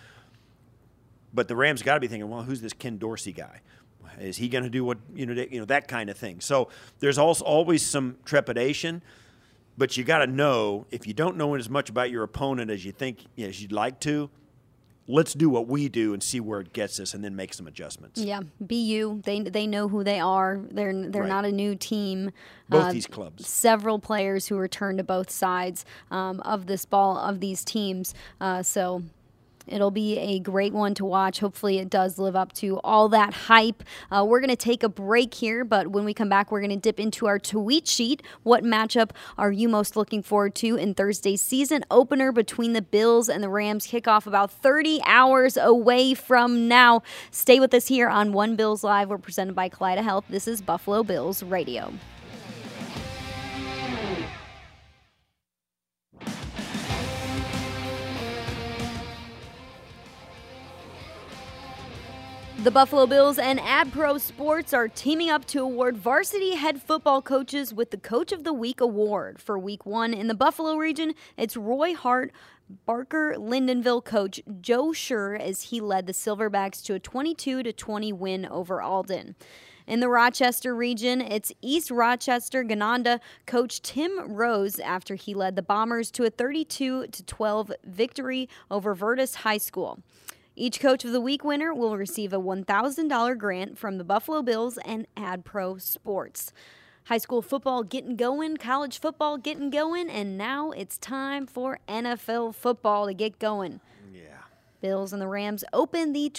But the Rams got to be thinking, well, who's this Ken Dorsey guy? Is he going to do what, that kind of thing. So there's also always some trepidation. But you got to know, if you don't know as much about your opponent as you think as you'd like to, let's do what we do and see where it gets us and then make some adjustments. Yeah, BU, they know who they are. They're right. Not a new team. Both these clubs. Several players who return to both sides of this ball, of these teams. So it'll be a great one to watch. Hopefully it does live up to all that hype. We're going to take a break here, but when we come back, we're going to dip into our tweet sheet. What matchup are you most looking forward to in Thursday's season opener between the Bills and the Rams? Kickoff about 30 hours away from now. Stay with us here on One Bills Live. We're presented by Kaleida Health. This is Buffalo Bills Radio. The Buffalo Bills and AdPro Sports are teaming up to award varsity head football coaches with the Coach of the Week award. For Week 1 in the Buffalo region, it's Roy Hart, Barker Lyndonville coach Joe Schur as he led the Silverbacks to a 22-20 win over Alden. In the Rochester region, it's East Rochester Ganonda coach Tim Rose after he led the Bombers to a 32-12 victory over Virtus High School. Each Coach of the Week winner will receive a $1,000 grant from the Buffalo Bills and AdPro Sports. High school football getting going, college football getting going, and now it's time for NFL football to get going. Yeah. Bills and the Rams open the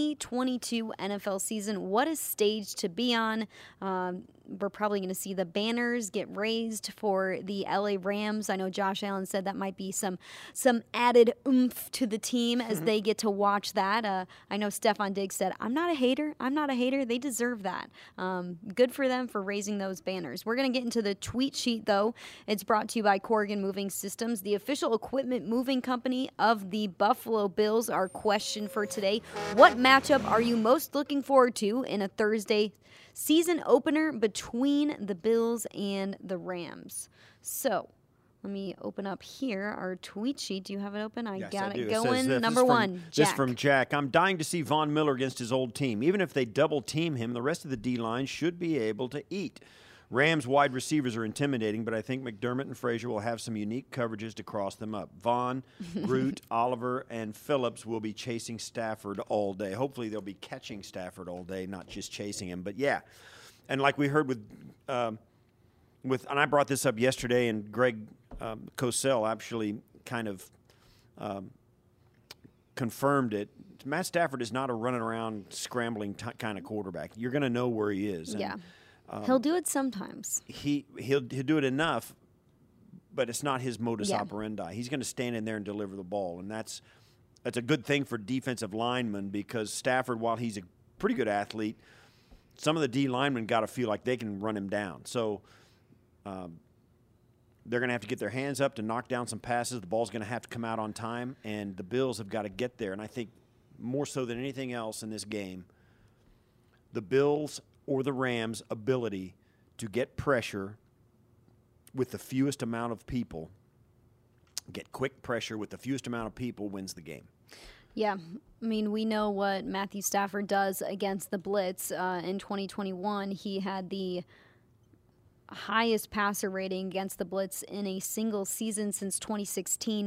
2022 NFL season. What a stage to be on. We're probably going to see the banners get raised for the LA Rams. I know Josh Allen said that might be some added oomph to the team as they get to watch that. I know Stefon Diggs said, I'm not a hater. They deserve that. Good for them for raising those banners. We're going to get into the tweet sheet, though. It's brought to you by Corrigan Moving Systems, the official equipment moving company of the Buffalo Bills. Our question for today, what matchup are you most looking forward to in a Thursday season opener between the Bills and the Rams? So let me open up here our tweet sheet. Do you have it open? Yes, got I it do. going. It says, Number one, Jack. This from Jack. I'm dying to see Von Miller against his old team. Even if they double team him, the rest of the D-line should be able to eat. Rams wide receivers are intimidating, but I think McDermott and Frazier will have some unique coverages to cross them up. Vaughn, Groot, Oliver, and Phillips will be chasing Stafford all day. Hopefully they'll be catching Stafford all day, not just chasing him. But, yeah, and like we heard and I brought this up yesterday, and Greg Cosell actually kind of confirmed it. Matt Stafford is not a running around, scrambling kind of quarterback. You're going to know where he is. Yeah. He'll do it sometimes. He'll do it enough, but it's not his modus operandi. He's going to stand in there and deliver the ball, and that's a good thing for defensive linemen because Stafford, while he's a pretty good athlete, some of the D linemen got to feel like they can run him down. So they're going to have to get their hands up to knock down some passes. The ball's going to have to come out on time, and the Bills have got to get there. And I think more so than anything else in this game, the Bills or the Rams' ability to get pressure with the fewest amount of people, get quick pressure with the fewest amount of people wins the game. Yeah, I mean, we know what Matthew Stafford does against the blitz. In 2021, he had the highest passer rating against the blitz in a single season since 2016.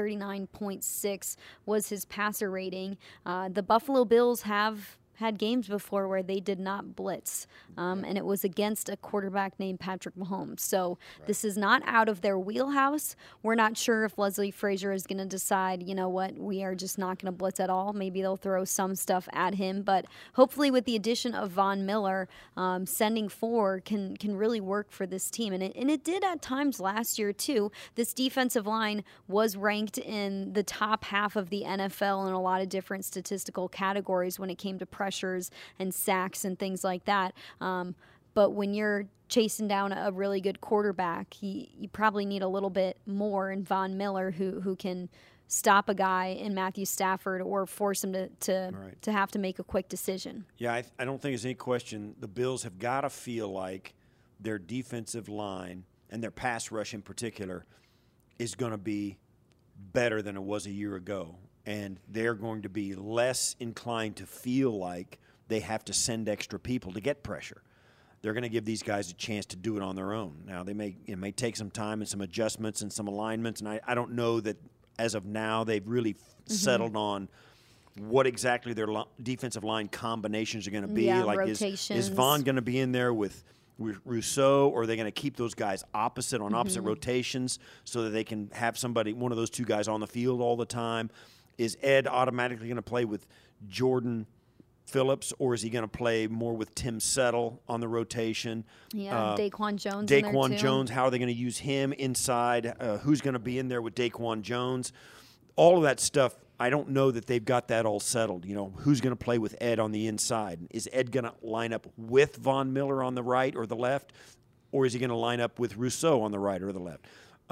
139.6 was his passer rating. The Buffalo Bills have had games before where they did not blitz, and it was against a quarterback named Patrick Mahomes. So this is not out of their wheelhouse. We're not sure if Leslie Frazier is going to decide, you know what, we are just not going to blitz at all. Maybe they'll throw some stuff at him, but hopefully with the addition of Von Miller, sending 4 can really work for this team. And it did at times last year too. This defensive line was ranked in the top half of the NFL in a lot of different statistical categories when it came to pressures and sacks and things like that. But when you're chasing down a really good quarterback, you probably need a little bit more in Von Miller who can stop a guy in Matthew Stafford or force him to have to make a quick decision. Yeah, I don't think there's any question. The Bills have got to feel like their defensive line and their pass rush in particular is going to be better than it was a year ago. And they're going to be less inclined to feel like they have to send extra people to get pressure. They're going to give these guys a chance to do it on their own. Now, it may take some time and some adjustments and some alignments, and I don't know that as of now they've really settled on what exactly their defensive line combinations are going to be. Yeah, like rotations. Is Vaughn going to be in there with Rousseau, or are they going to keep those guys opposite rotations so that they can have one of those two guys on the field all the time? Is Ed automatically going to play with Jordan Phillips, or is he going to play more with Tim Settle on the rotation? Yeah, Daquan Jones. Daquan Jones, how are they going to use him inside? Who's going to be in there with Daquan Jones? All of that stuff, I don't know that they've got that all settled. You know, who's going to play with Ed on the inside? Is Ed going to line up with Von Miller on the right or the left, or is he going to line up with Rousseau on the right or the left?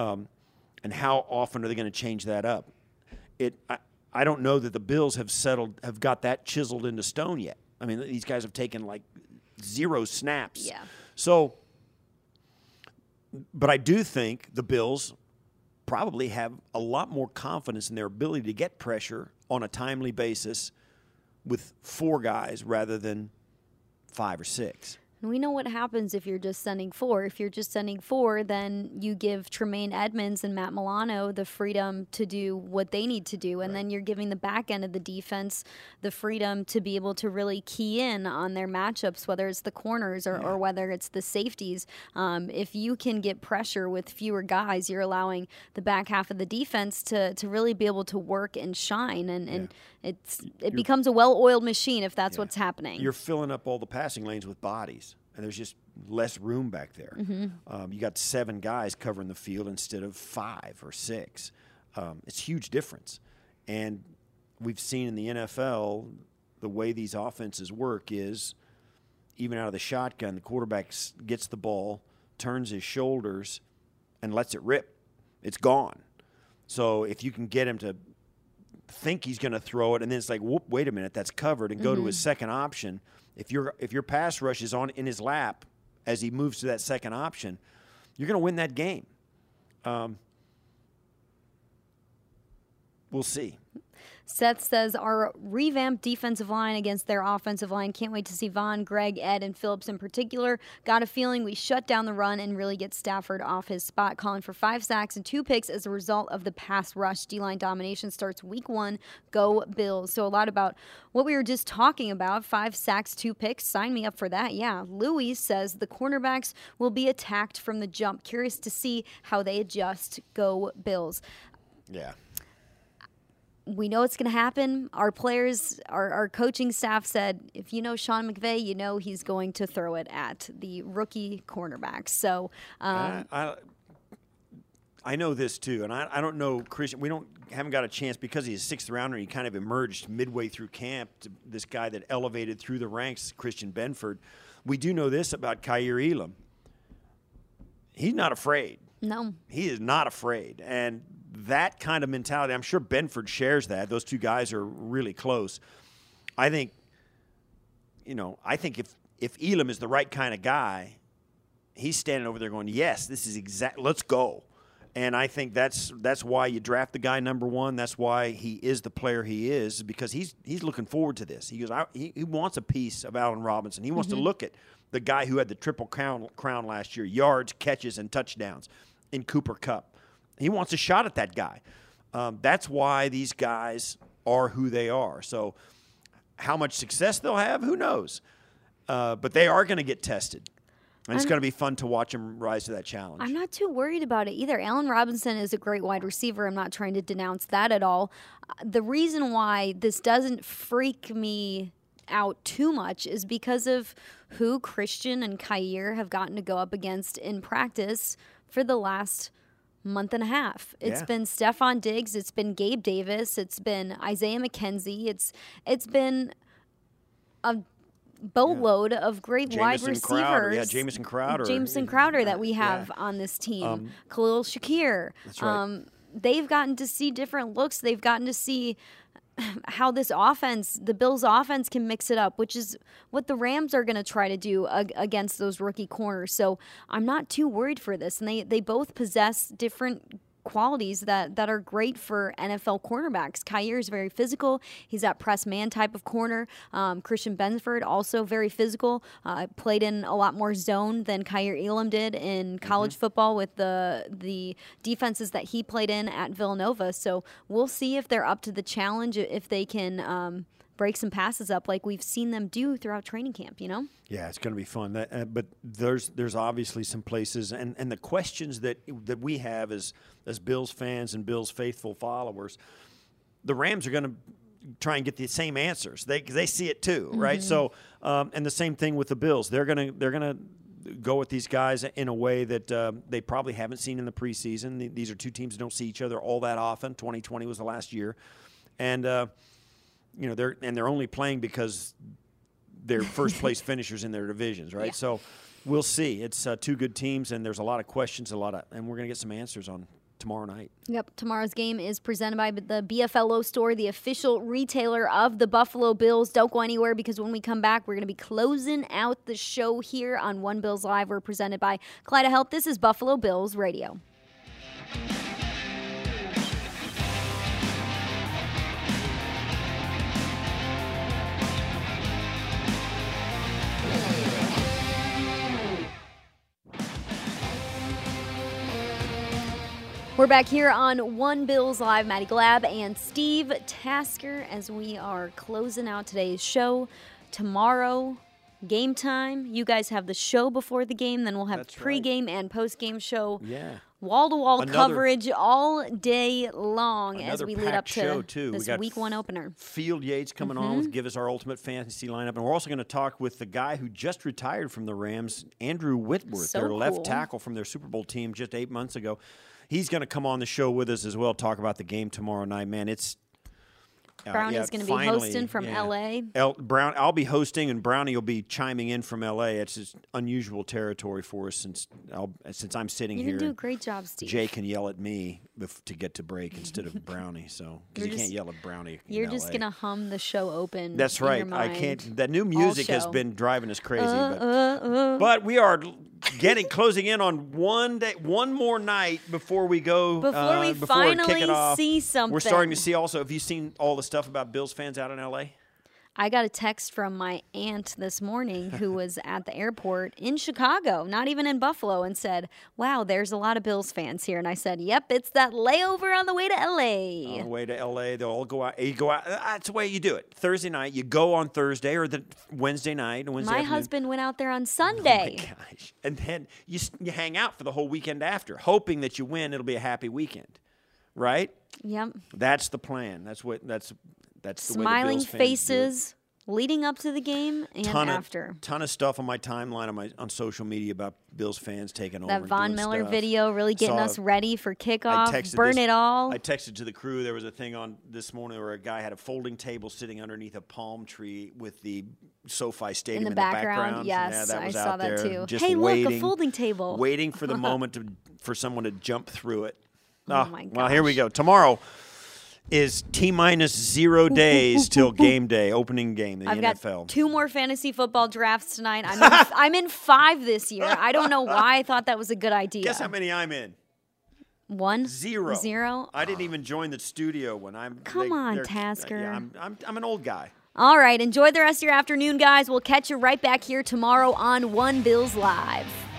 And how often are they going to change that up? I don't know that the Bills have got that chiseled into stone yet. I mean, these guys have taken like 0 snaps. Yeah. So, but I do think the Bills probably have a lot more confidence in their ability to get pressure on a timely basis with 4 guys rather than 5 or 6. And we know what happens if you're just sending 4. If you're just sending 4, then you give Tremaine Edmonds and Matt Milano the freedom to do what they need to do. And then you're giving the back end of the defense the freedom to be able to really key in on their matchups, whether it's the corners or whether it's the safeties. If you can get pressure with fewer guys, you're allowing the back half of the defense to really be able to work and shine. And it becomes a well-oiled machine if that's what's happening. You're filling up all the passing lanes with bodies, and there's just less room back there. You got 7 guys covering the field instead of 5 or 6. It's a huge difference. And we've seen in the NFL the way these offenses work is even out of the shotgun, the quarterback gets the ball, turns his shoulders, and lets it rip. It's gone. So if you can get him to think he's going to throw it, and then it's like, whoop, wait a minute, that's covered, and go to his second option. If your pass rush is in his lap as he moves to that second option, you're going to win that game. We'll see. Seth says our revamped defensive line against their offensive line. Can't wait to see Vaughn, Greg, Ed, and Phillips in particular. Got a feeling we shut down the run and really get Stafford off his spot. Calling for 5 sacks and 2 picks as a result of the pass rush. D-line domination starts week 1. Go Bills. So a lot about what we were just talking about. 5 sacks, 2 picks. Sign me up for that. Yeah. Louis says the cornerbacks will be attacked from the jump. Curious to see how they adjust. Go Bills. Yeah. We know it's going to happen. Our players, our coaching staff said, if you know Sean McVay, you know he's going to throw it at the rookie cornerbacks. So I know this too, and I don't know Christian. Haven't got a chance because he's a 6th rounder. He kind of emerged midway through camp. To this guy that elevated through the ranks, Christian Benford. We do know this about Kaiir Elam. He's not afraid. No, he is not afraid, and that kind of mentality, I'm sure Benford shares that. Those two guys are really close. I think if Elam is the right kind of guy, he's standing over there going, yes, this is let's go. And I think that's why you draft the guy number one. That's why he is the player he is, because he's looking forward to this. He goes, he wants a piece of Allen Robinson. He wants to look at the guy who had the triple crown last year, yards, catches, and touchdowns in Cooper Kupp. He wants a shot at that guy. That's why these guys are who they are. So how much success they'll have, who knows? But they are going to get tested. And it's going to be fun to watch him rise to that challenge. I'm not too worried about it either. Allen Robinson is a great wide receiver. I'm not trying to denounce that at all. The reason why this doesn't freak me out too much is because of who Christian and Kyer have gotten to go up against in practice for the last month and a half. It's been Stephon Diggs, it's been Gabe Davis, it's been Isaiah McKenzie, it's been a boatload of great wide receivers. Jamison Crowder. Jamison Crowder that we have on this team. Khalil Shakir. That's right. They've gotten to see different looks. They've gotten to see how this offense, the Bills' offense, can mix it up, which is what the Rams are going to try to do against those rookie corners. So I'm not too worried for this. And they both possess different qualities that are great for NFL cornerbacks. Kyer is very physical. He's that press man type of corner. Christian Benford, also very physical. Played in a lot more zone than Kyer Elam did in college football with the defenses that he played in at Villanova. So we'll see if they're up to the challenge, if they can break some passes up like we've seen them do throughout training camp, Yeah, it's going to be fun. But there's obviously some places, and the questions that we have as Bills fans and Bills faithful followers, the Rams are going to try and get the same answers. They see it too, right? So, and the same thing with the Bills. They're going to go with these guys in a way that they probably haven't seen in the preseason. These are two teams that don't see each other all that often. 2020 was the last year, and they're only playing because they're first place finishers in their divisions, right? Yeah. So we'll see. It's two good teams, and there's a lot of questions, and we're going to get some answers on tomorrow night. Yep, tomorrow's game is presented by the BFLO store, the official retailer of the Buffalo Bills. Don't go anywhere, because when we come back, we're going to be closing out the show here on One Bills Live. We're presented by Clyde Health. This is Buffalo Bills Radio. We're back here on One Bills Live. Maddie Glab and Steve Tasker as we are closing out today's show. Tomorrow, game time. You guys have the show before the game. Then we'll have pregame and postgame show. Yeah. Wall-to-wall coverage all day long as we lead up show to this Week 1 opener. Field Yates coming on, give us our ultimate fantasy lineup. And we're also going to talk with the guy who just retired from the Rams, Andrew Whitworth, their left tackle from their Super Bowl team just 8 months ago. He's going to come on the show with us as well, talk about the game tomorrow night. Man, it's Brownie's going to be hosting from L.A. I'll be hosting, and Brownie will be chiming in from L.A. It's just unusual territory for us since I'm sitting here. You do a great job, Steve. Jay can yell at me to get to break instead of Brownie, because you can't yell at Brownie. You're just going to hum the show open. That's right. In your mind. I can't. That new music has been driving us crazy, but we are closing in on one more night before we go. Before we finally kick it off. See something. We're starting to see also. Have you seen all the stuff about Bills fans out in L.A.? I got a text from my aunt this morning who was at the airport in Chicago, not even in Buffalo, and said, wow, there's a lot of Bills fans here. And I said, yep, it's that layover on the way to L.A. On the way to L.A., they'll all go out. You go out. That's the way you do it. Thursday night, you go on Thursday or the Wednesday night. My husband went out there on Sunday. Oh, my gosh. And then you hang out for the whole weekend after, hoping that you win. It'll be a happy weekend, right? Yep. That's the plan. That's the smiling way the Bills faces leading up to the game and after. Ton of stuff on my timeline on social media about Bills fans taking over. That Von Miller stuff. video really getting us ready for kickoff. Burn it all. I texted to the crew. There was a thing on this morning where a guy had a folding table sitting underneath a palm tree with the SoFi Stadium in the background. Yes, I saw that too. Just hey, waiting, look, a folding table. Waiting for the moment for someone to jump through it. Oh my Well, here we go. Tomorrow is T-minus 0 days till game day, opening game, the I've NFL. got 2 more fantasy football drafts tonight. I'm in 5 this year. I don't know why I thought that was a good idea. Guess how many I'm in? 1? 0. 0? I didn't even join the studio when I'm. Come on, Tasker. Yeah, I'm an old guy. All right, enjoy the rest of your afternoon, guys. We'll catch you right back here tomorrow on One Bills Live.